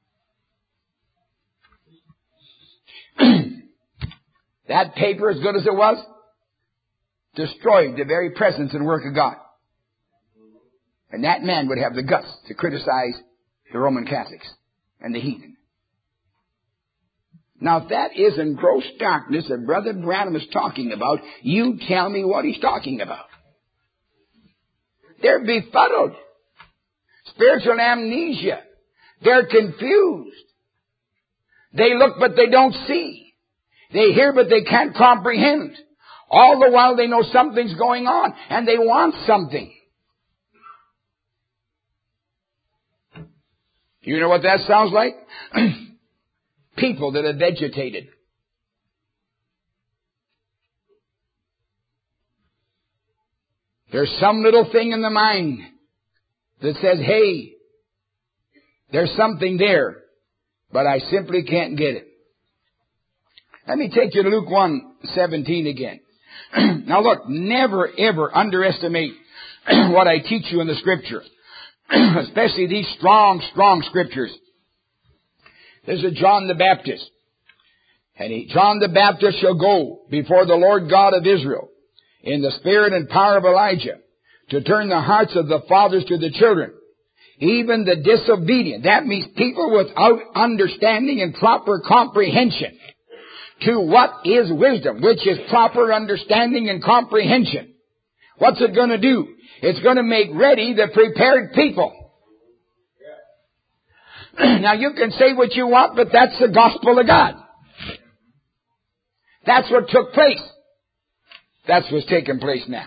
That paper, as good as it was, destroyed the very presence and work of God. And that man would have the guts to criticize the Roman Catholics and the heathen. Now, if that isn't gross darkness that Brother Branham is talking about, you tell me what he's talking about. They're befuddled. Spiritual amnesia. They're confused. They look but they don't see. They hear but they can't comprehend. All the while they know something's going on and they want something. You know what that sounds like? People that have vegetated. There's some little thing in the mind that says, hey, there's something there, but I simply can't get it. Let me take you to Luke one seventeen again. Now look, never ever underestimate what I teach you in the Scripture. Especially these strong, strong Scriptures. There's a John the Baptist. And he, John the Baptist shall go before the Lord God of Israel in the spirit and power of Elijah to turn the hearts of the fathers to the children, even the disobedient. That means people without understanding and proper comprehension to what is wisdom, which is proper understanding and comprehension. What's it going to do? It's going to make ready the prepared people. Now you can say what you want, but that's the gospel of God. That's what took place. That's what's taking place now.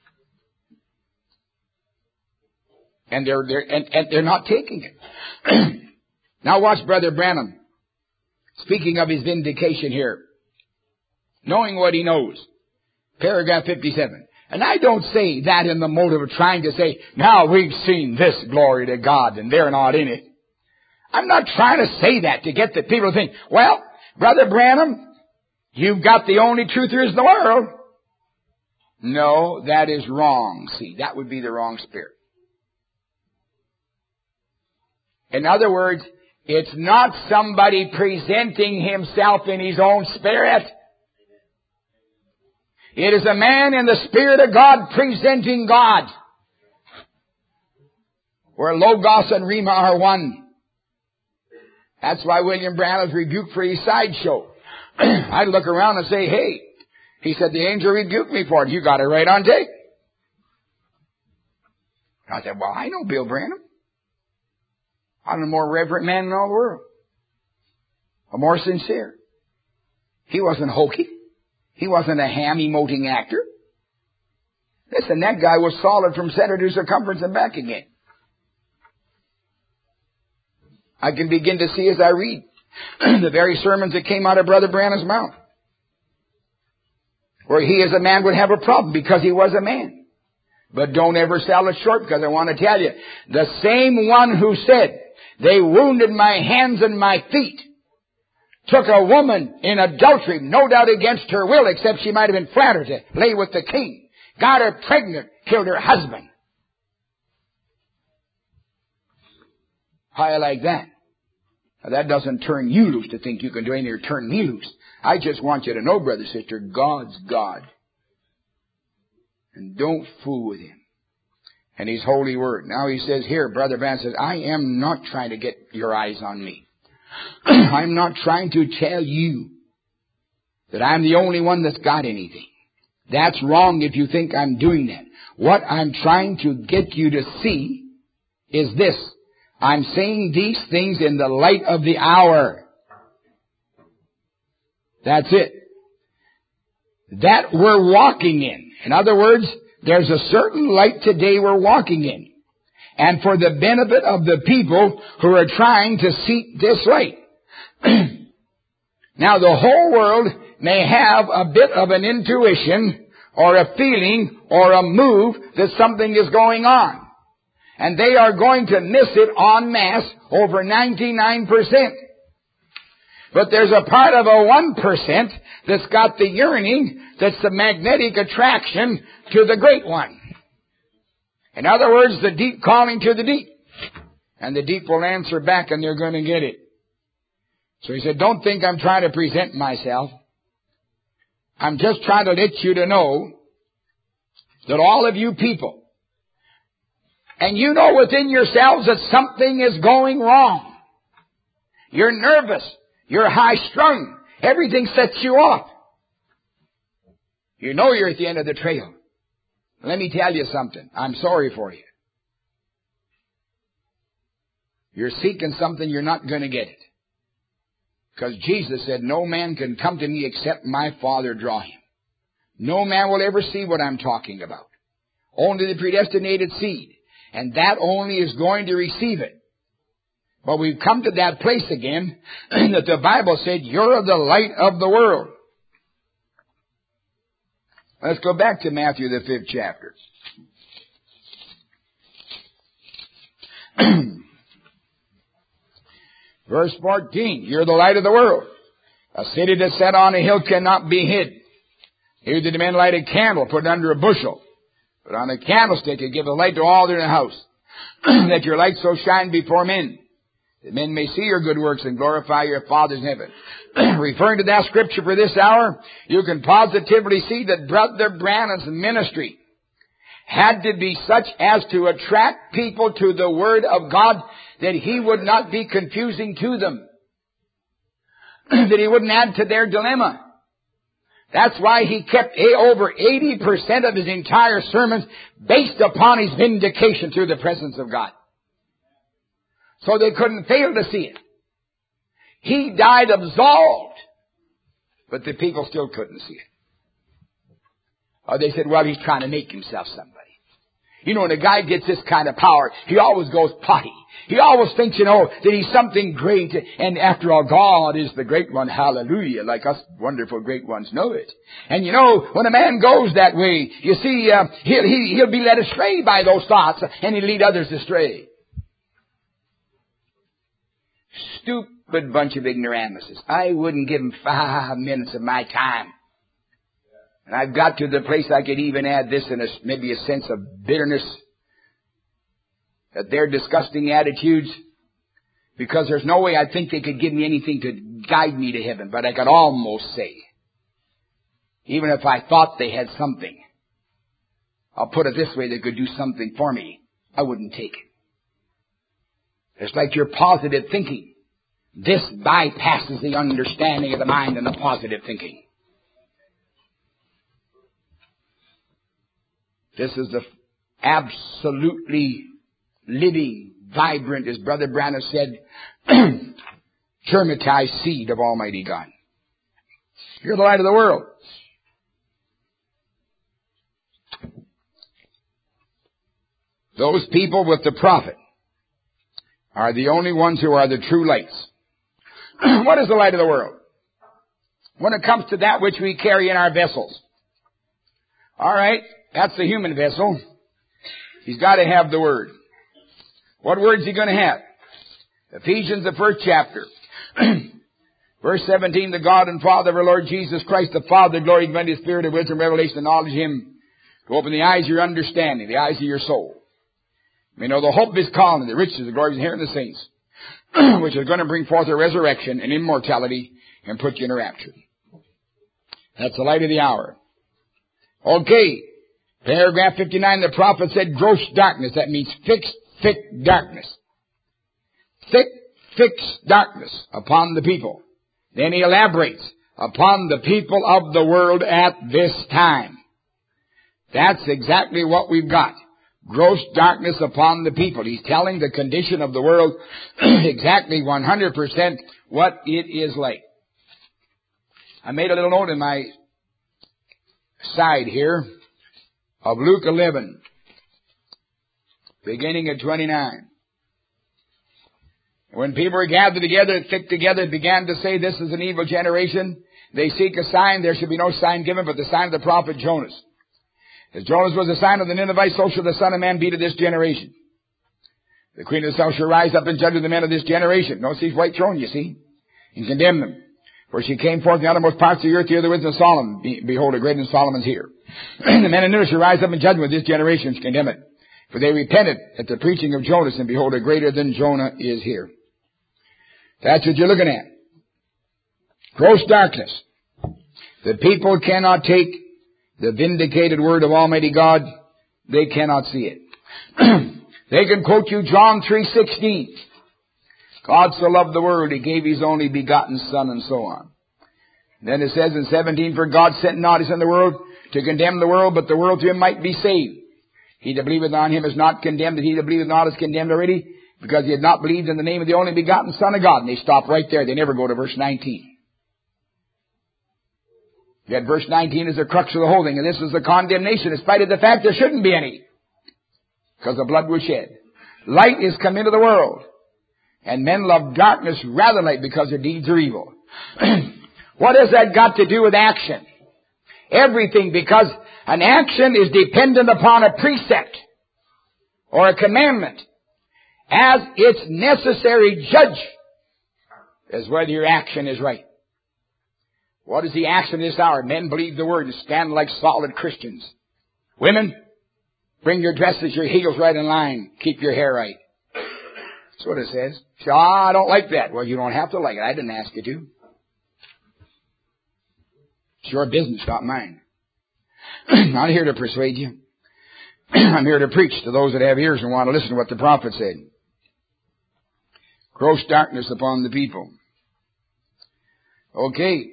And they're, they're, and, and they're not taking it. Now watch Brother Branham. Speaking of his vindication here. Knowing what he knows. Paragraph fifty-seven. And I don't say that in the motive of trying to say, now we've seen this, glory to God, and they're not in it. I'm not trying to say that to get the people to think, well, Brother Branham, you've got the only truth there is in the world. No, that is wrong. See, that would be the wrong spirit. In other words, it's not somebody presenting himself in his own spirit. It is a man in the Spirit of God presenting God. Where Logos and Rhema are one. That's why William Branham was rebuked for his sideshow. I'd look around and say, hey, he said, the angel rebuked me for it. You got it right on tape. I said, well, I know Bill Branham. I'm the more reverent man in all the world. A more sincere. He wasn't hokey. He wasn't a ham-emoting actor. Listen, that guy was solid from center to circumference and back again. I can begin to see as I read the very sermons that came out of Brother Branham's mouth. where he as a man would have a problem because he was a man. But don't ever sell it short, because I want to tell you, the same one who said, they wounded my hands and my feet, took a woman in adultery, no doubt against her will, except she might have been flattered to lay with the king, got her pregnant, killed her husband. How you like that? Now, that doesn't turn you loose to think you can do anything or turn me loose. I just want you to know, brother, sister, God's God. And don't fool with Him and His holy word. Now he says here, Brother Branham says, I am not trying to get your eyes on me. I'm not trying to tell you that I'm the only one that's got anything. That's wrong if you think I'm doing that. What I'm trying to get you to see is this. I'm saying these things in the light of the hour. That's it. That we're walking in. In other words, there's a certain light today we're walking in. And for the benefit of the people who are trying to seek this light. Now, the whole world may have a bit of an intuition or a feeling or a move that something is going on. And they are going to miss it en masse over ninety-nine percent. But there's a part of a one percent that's got the yearning, that's the magnetic attraction to the great one. In other words, the deep calling to the deep. And the deep will answer back, and they're going to get it. So he said, don't think I'm trying to present myself. I'm just trying to let you to know that all of you people, and you know within yourselves that something is going wrong. You're nervous. You're high-strung. Everything sets you off. You know you're at the end of the trail. Let me tell you something. I'm sorry for you. You're seeking something, you're not going to get it. Because Jesus said, no man can come to me except my Father draw him. No man will ever see what I'm talking about. Only the predestinated seed. And that only is going to receive it. But we've come to that place again that the Bible said, you're the light of the world. Let's go back to Matthew, the fifth chapter. Verse fourteen, you're the light of the world. A city that's set on a hill cannot be hid. Here did the men light a candle, put it under a bushel. But on a candlestick, you give a light to all that are in the house. Let your light so shine before men, that men may see your good works and glorify your Father in heaven. Referring to that scripture for this hour, you can positively see that Brother Branham's ministry had to be such as to attract people to the Word of God, that he would not be confusing to them. That he wouldn't add to their dilemma. That's why he kept over eighty percent of his entire sermons based upon his vindication through the presence of God. So they couldn't fail to see it. He died absolved, but the people still couldn't see it. Or they said, well, he's trying to make himself somebody. You know, when a guy gets this kind of power, he always goes potty. He always thinks, you know, that he's something great. And after all, God is the great one. Hallelujah. Like us wonderful great ones know it. And you know, when a man goes that way, you see, uh, he'll, he, he'll be led astray by those thoughts, and he'll lead others astray. Stupid bunch of ignoramuses. I wouldn't give them five minutes of my time. And I've got to the place I could even add this in a, maybe a sense of bitterness at their disgusting attitudes, because there's no way I think they could give me anything to guide me to heaven. But I could almost say, even if I thought they had something, I'll put it this way, they could do something for me, I wouldn't take it. It's like your positive thinking. This bypasses the understanding of the mind and the positive thinking. This is the absolutely living, vibrant, as Brother Branham said, germatized seed of Almighty God. You're the light of the world. Those people with the prophet are the only ones who are the true lights. What is the light of the world? When it comes to that which we carry in our vessels, All right, that's the human vessel. He's got to have the Word. What word is he going to have? Ephesians, the first chapter. Verse seventeen, the God and Father of our Lord Jesus Christ, the Father, glory, and His Spirit of wisdom, revelation, and knowledge, Him to open the eyes of your understanding, the eyes of your soul. You know, the hope of His calling, the riches, the glories, and here in the saints, which is going to bring forth a resurrection and immortality and put you in a rapture. That's the light of the hour. Okay. Paragraph fifty-nine, the prophet said gross darkness. That means fixed, thick darkness. Thick, fixed darkness upon the people. Then he elaborates, upon the people of the world at this time. That's exactly what we've got. Gross darkness upon the people. He's telling the condition of the world exactly one hundred percent what it is like. I made a little note in my side here of Luke eleven, beginning at twenty-nine. When people were gathered together, thick together, began to say, this is an evil generation. They seek a sign. There should be no sign given but the sign of the prophet Jonas. As Jonas was a sign of the Ninevites, so shall the Son of Man be to this generation. The Queen of the South shall rise up and judge the men of this generation. Notice his white throne, you see, and condemn them. For she came forth in the uttermost parts of the earth to hear the wisdom of Solomon. Be, behold, a great and Solomon's here. The men of Nineveh shall rise up in judgment with this generation and condemn it. For they repented at the preaching of Jonas, and behold, a greater than Jonah is here. That's what you're looking at. Gross darkness. The people cannot take the vindicated word of Almighty God. They cannot see it. They can quote you John three sixteen. God so loved the world, He gave His only begotten Son, and so on. Then it says in seventeen, for God sent not His Son in the world to condemn the world, but the world through Him might be saved. He that believeth on Him is not condemned, and he that believeth not is condemned already, because he had not believed in the name of the only begotten Son of God. And they stop right there. They never go to verse nineteen. Yet verse nineteen is the crux of the whole thing, and this is the condemnation, in spite of the fact there shouldn't be any, because the blood was shed. Light is come into the world, and men love darkness rather light because their deeds are evil. What has that got to do with action? Everything, because an action is dependent upon a precept or a commandment. As its necessary judge as whether your action is right. What is the action this hour? Men believe the word and stand like solid Christians. Women, bring your dresses, your heels right in line. Keep your hair right. That's what it says. Say, oh, I don't like that. Well, you don't have to like it. I didn't ask you to. It's your business, not mine. I'm not here to persuade you. I'm here to preach to those that have ears and want to listen to what the prophet said. Gross darkness upon the people. Okay.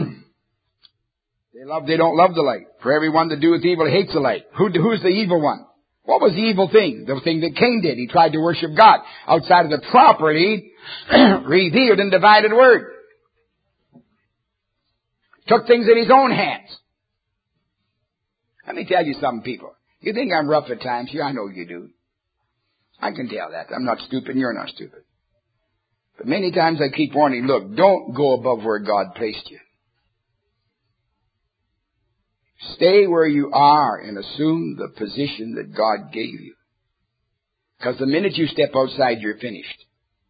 They love, they don't love the light. For everyone that doeth evil hates the light. Who, who's the evil one? What was the evil thing? The thing that Cain did. He tried to worship God outside of the properly revealed and divided word. Took things in his own hands. Let me tell you something, people. You think I'm rough at times? Yeah, I know you do. I can tell that. I'm not stupid and you're not stupid. But many times I keep warning, look, don't go above where God placed you. Stay where you are and assume the position that God gave you. Because the minute you step outside, you're finished.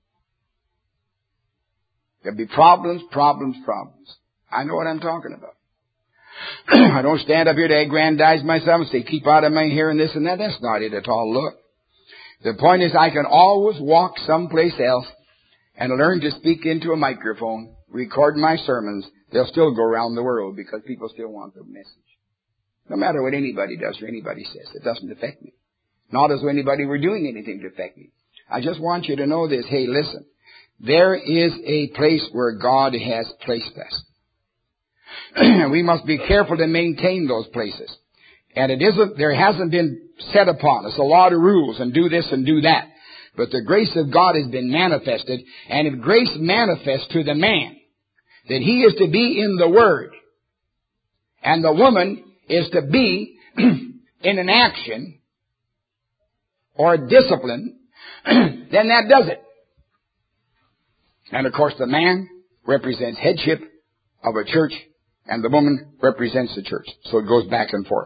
There'll be problems, problems, problems. I know what I'm talking about. I don't stand up here to aggrandize myself and say, keep out of my hair and this and that. That's not it at all. Look. The point is I can always walk someplace else and learn to speak into a microphone, record my sermons. They'll still go around the world because people still want the message. No matter what anybody does or anybody says, it doesn't affect me. Not as though anybody were doing anything to affect me. I just want you to know this. Hey, listen. There is a place where God has placed us. We must be careful to maintain those places. And it isn't, there hasn't been set upon us a lot of rules and do this and do that. But the grace of God has been manifested. And if grace manifests to the man that he is to be in the Word, and the woman is to be in an action or a discipline, then that does it. And of course the man represents headship of a church, and the woman represents the church. So it goes back and forth.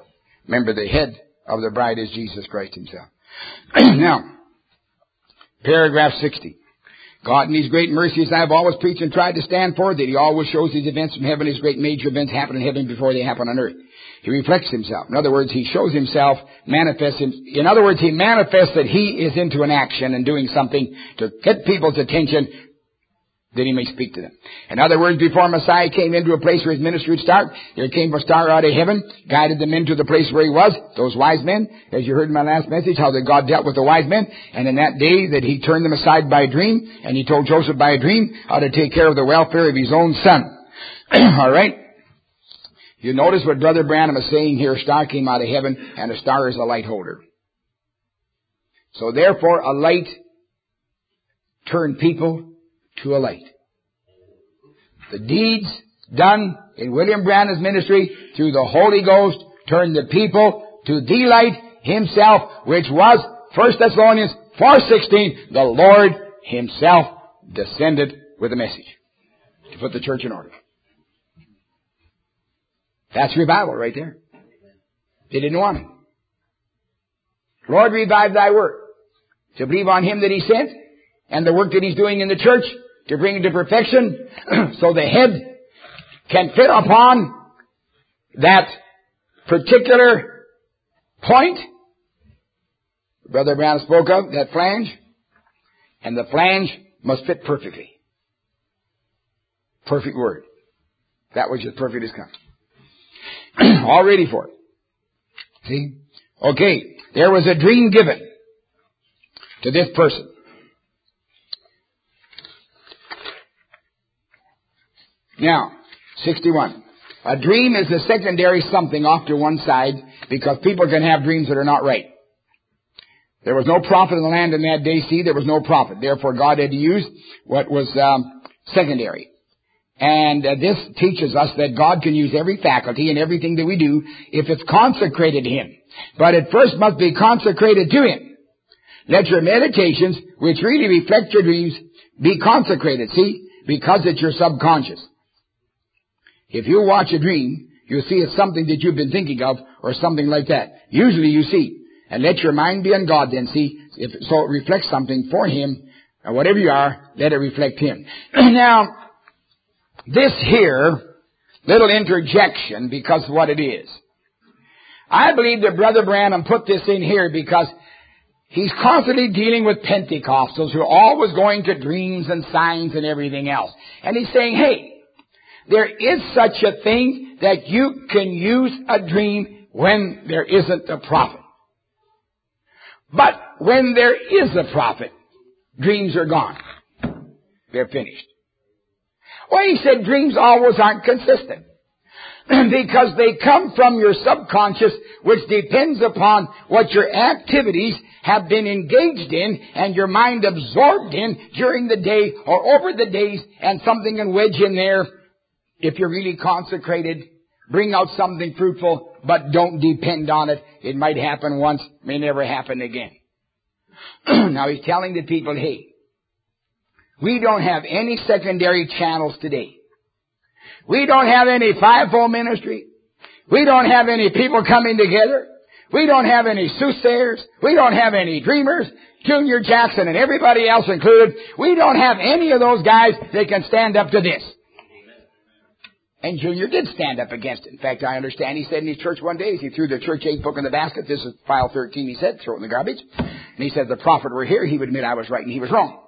Remember, the head of the bride is Jesus Christ himself. Now, paragraph sixty. God in His great mercy, as I have always preached and tried to stand for, that He always shows His events from heaven, His great major events happen in heaven before they happen on earth. He reflects Himself. In other words, He shows Himself, manifests Him. In other words, He manifests that He is into an action and doing something to get people's attention, that He may speak to them. In other words, before Messiah came into a place where His ministry would start, there came a star out of heaven, guided them into the place where He was, those wise men, as you heard in my last message, how that God dealt with the wise men, and in that day that He turned them aside by a dream, and He told Joseph by a dream how to take care of the welfare of His own son. All right? You notice what Brother Branham is saying here, a star came out of heaven, and a star is a light holder. So therefore, a light turned people to a light. The deeds done in William Branham's ministry through the Holy Ghost turned the people to the light Himself, which was, First Thessalonians four sixteen, the Lord Himself descended with a message to put the church in order. That's revival right there. They didn't want it. Lord, revive Thy word. To believe on Him that He sent and the work that He's doing in the church to bring it to perfection so the head can fit upon that particular point Brother Brown spoke of, that flange, and the flange must fit perfectly. Perfect word. That which is perfect is come. All ready for it. See? Okay. There was a dream given to this person. Now, sixty-one. A dream is a secondary something off to one side because people can have dreams that are not right. There was no prophet in the land in that day. See, there was no prophet. Therefore, God had to use what was um, secondary. And uh, this teaches us that God can use every faculty and everything that we do if it's consecrated to Him. But it first must be consecrated to Him. Let your meditations, which really reflect your dreams, be consecrated. See, because it's your subconscious. If you watch a dream, you'll see it's something that you've been thinking of or something like that. Usually you see. And let your mind be on God then. See, if so it reflects something for Him, or whatever you are, let it reflect Him. Now, this here, little interjection, because of what it is. I believe that Brother Branham put this in here because he's constantly dealing with Pentecostals who are always going to dreams and signs and everything else. And he's saying, hey, there is such a thing that you can use a dream when there isn't a prophet. But when there is a prophet, dreams are gone. They're finished. Well, he said dreams always aren't consistent. Because they come from your subconscious, which depends upon what your activities have been engaged in and your mind absorbed in during the day or over the days, and something can wedge in there. If you're really consecrated, bring out something fruitful, but don't depend on it. It might happen once, may never happen again. Now he's telling the people, hey, we don't have any secondary channels today. We don't have any fivefold ministry. We don't have any people coming together. We don't have any soothsayers. We don't have any dreamers. Junior Jackson and everybody else included. We don't have any of those guys that can stand up to this. And Junior did stand up against it. In fact, I understand he said in his church one day, as he threw the church age book in the basket, this is file thirteen, he said, throw it in the garbage. And he said, if the prophet were here, he would admit I was right and he was wrong.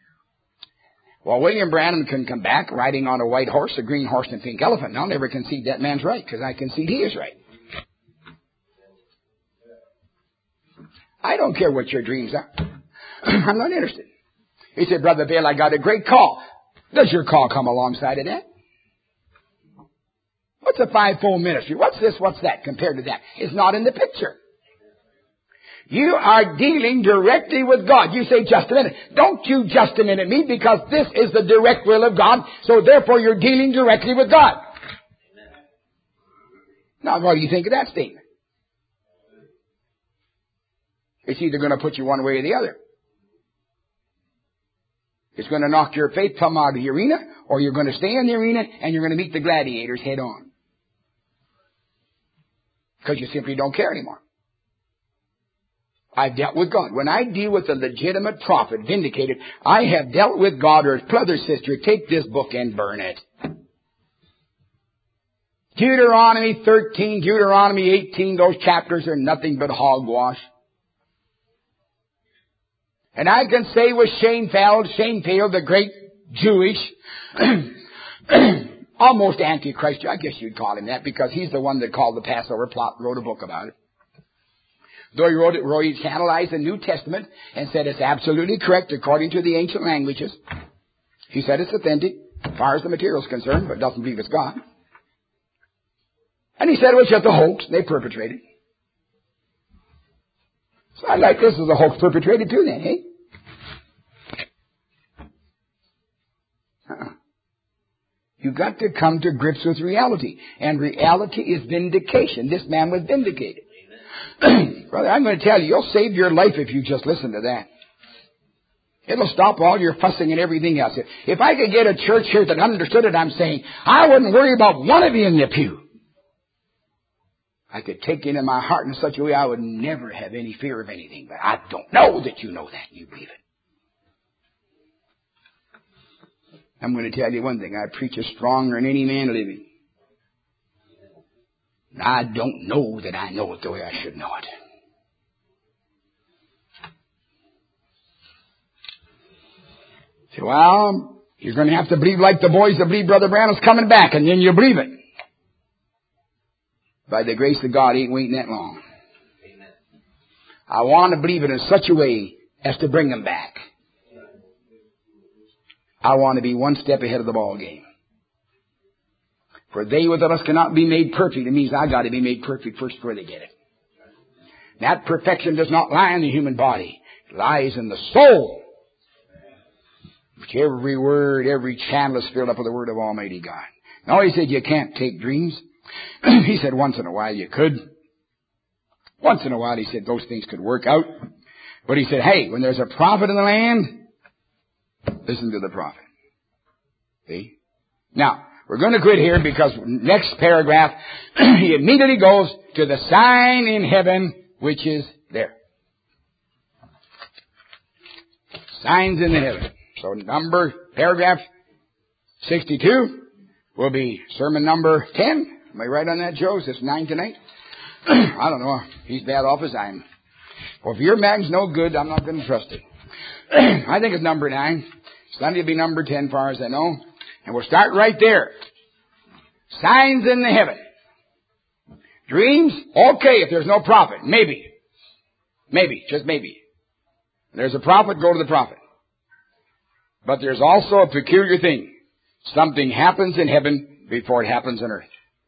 Well, William Branham can come back riding on a white horse, a green horse, and a pink elephant. And I'll never concede that man's right, because I concede he is right. I don't care what your dreams are. I'm not interested. He said, Brother Bill, I got a great call. Does your call come alongside of that? What's a fivefold ministry? What's this? What's that compared to that? It's not in the picture. You are dealing directly with God. You say, just a minute. Don't you just a minute me, because this is the direct will of God. So therefore you're dealing directly with God. Now, what do you think of that statement? It's either going to put you one way or the other. It's going to knock your faith plumb out of the arena, or you're going to stay in the arena and you're going to meet the gladiators head on. Because you simply don't care anymore. I've dealt with God. When I deal with a legitimate prophet, vindicated, I have dealt with God. Or brother, sister, take this book and burn it. Deuteronomy thirteen, Deuteronomy eighteen, those chapters are nothing but hogwash. And I can say with Schoenfeld, Schoenfeld, the great Jewish, almost antichrist, I guess you'd call him that, because he's the one that called the Passover plot, wrote a book about it. Though he wrote it, wrote, he analyzed the New Testament and said it's absolutely correct according to the ancient languages. He said it's authentic as far as the material is concerned, but doesn't believe it's God. And he said it was just a hoax they perpetrated. So I like this as a hoax perpetrated too then, eh? Uh-uh. You've got to come to grips with reality. And reality is vindication. This man was vindicated. Brother, I'm going to tell you, you'll save your life if you just listen to that. It'll stop all your fussing and everything else. If I could get a church here that understood it, I'm saying, I wouldn't worry about one of you in the pew. I could take it in my heart in such a way I would never have any fear of anything. But I don't know that you know that. You believe it. I'm going to tell you one thing. I preach is stronger than any man living. I don't know that I know it the way I should know it. So, well, you're going to have to believe like the boys that believe Brother Branham's coming back, and then you believe it. By the grace of God, he ain't waiting that long. Amen. I want to believe it in such a way as to bring him back. I want to be one step ahead of the ball game. For they without us cannot be made perfect. It means I got to be made perfect first before they get it. That perfection does not lie in the human body. It lies in the soul. Which every word, every channel is filled up with the word of Almighty God. Now he said you can't take dreams. He said once in a while you could. Once in a while he said those things could work out. But he said, hey, when there's a prophet in the land, listen to the prophet. See? Now, we're going to quit here because next paragraph, he immediately goes to the sign in heaven which is there. Signs in the heaven. So number, paragraph sixty-two will be sermon number ten. Am I right on that, Joe? Is this nine tonight? I don't know. He's bad off as I am. Well, if your mag's no good, I'm not going to trust it. I think it's number nine. Sunday will be number ten, as far as I know. And we'll start right there. Signs in the heaven. Dreams? Okay, if there's no prophet. Maybe. Maybe. Just maybe. There's a prophet, go to the prophet. But there's also a peculiar thing. Something happens in heaven before it happens on earth.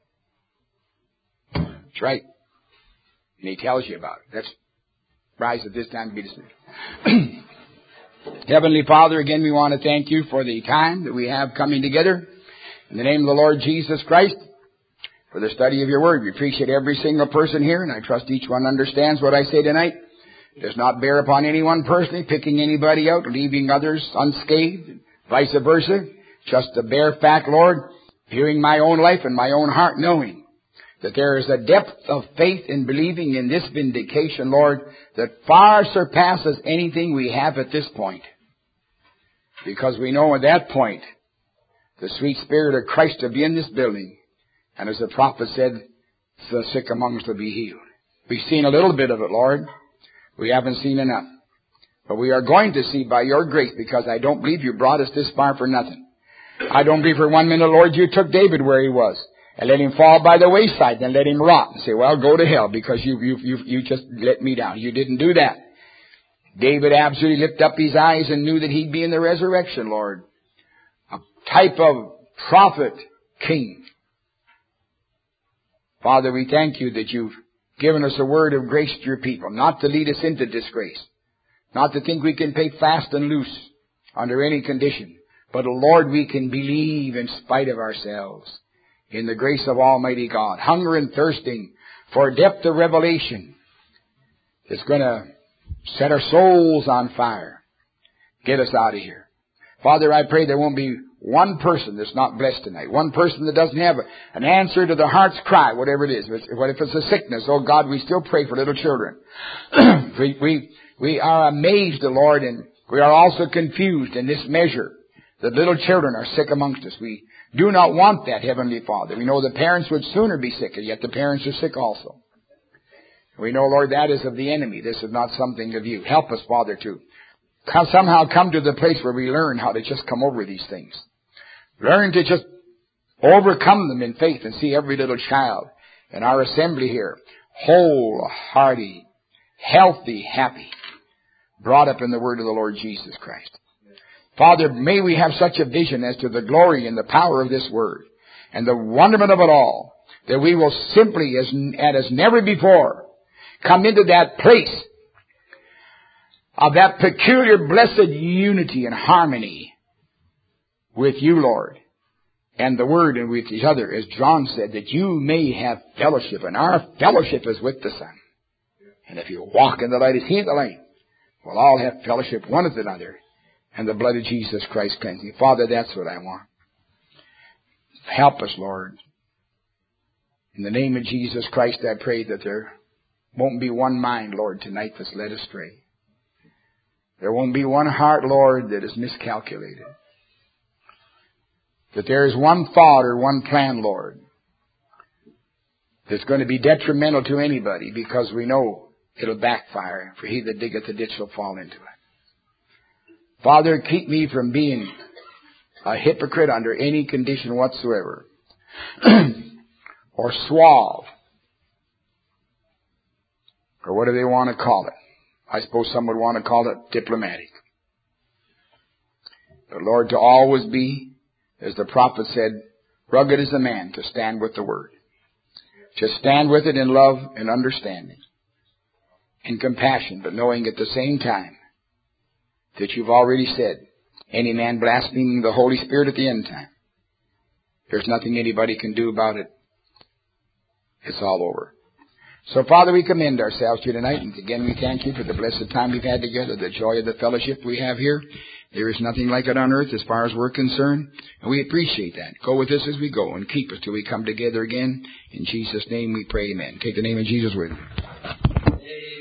That's right. And he tells you about it. That's rise at this time to be dismissed. Heavenly Father, again we want to thank you for the time that we have coming together. In the name of the Lord Jesus Christ, for the study of your word. We appreciate every single person here, and I trust each one understands what I say tonight. It does not bear upon anyone personally, picking anybody out, leaving others unscathed, vice versa. Just the bare fact, Lord, viewing my own life and my own heart, knowing that there is a depth of faith in believing in this vindication, Lord, that far surpasses anything we have at this point. Because we know at that point, the sweet Spirit of Christ will be in this building. And as the prophet said, the sick among us will be healed. We've seen a little bit of it, Lord. We haven't seen enough. But we are going to see by your grace, because I don't believe you brought us this far for nothing. I don't believe for one minute, Lord, you took David where he was and let him fall by the wayside and let him rot and say, well, go to hell because you, you, you, you just let me down. You didn't do that. David absolutely lifted up his eyes and knew that he'd be in the resurrection, Lord. A type of prophet king. Father, we thank you that you've given us a word of grace to your people, not to lead us into disgrace, not to think we can pay fast and loose under any condition, but, Lord, we can believe in spite of ourselves in the grace of Almighty God, hunger and thirsting for depth of revelation that's going to set our souls on fire, get us out of here. Father, I pray there won't be one person that's not blessed tonight. One person that doesn't have an answer to the heart's cry, whatever it is. What if it's a sickness? Oh God, we still pray for little children. we, we, we are amazed, Lord, and we are also confused in this measure that little children are sick amongst us. We do not want that, Heavenly Father. We know the parents would sooner be sick, and yet the parents are sick also. We know, Lord, that is of the enemy. This is not something of you. Help us, Father, to come, somehow come to the place where we learn how to just come over these things. Learn to just overcome them in faith and see every little child in our assembly here whole, hearty, healthy, happy, brought up in the word of the Lord Jesus Christ. Father, may we have such a vision as to the glory and the power of this word and the wonderment of it all, that we will simply, as, as never before, come into that place of that peculiar blessed unity and harmony with you, Lord, and the Word and with each other, as John said, that you may have fellowship, and our fellowship is with the Son. And if you walk in the light as He in the light, we'll all have fellowship one with another, and the blood of Jesus Christ cleansing. Father, that's what I want. Help us, Lord. In the name of Jesus Christ, I pray that there won't be one mind, Lord, tonight that's led astray. There won't be one heart, Lord, that is miscalculated. That there is one thought or one plan, Lord, that's going to be detrimental to anybody, because we know it'll backfire. For he that diggeth the ditch shall fall into it. Father, keep me from being a hypocrite under any condition whatsoever. Or suave. Or what do they want to call it? I suppose some would want to call it diplomatic. But Lord, to always be, as the prophet said, rugged as a man, to stand with the Word. To stand with it in love and understanding. In compassion, but knowing at the same time that you've already said, any man blaspheming the Holy Spirit at the end time, there's nothing anybody can do about it. It's all over. So, Father, we commend ourselves to you tonight, and again we thank you for the blessed time we've had together, the joy of the fellowship we have here. There is nothing like it on earth as far as we're concerned, and we appreciate that. Go with us as we go, and keep us till we come together again. In Jesus' name we pray, amen. Take the name of Jesus with you.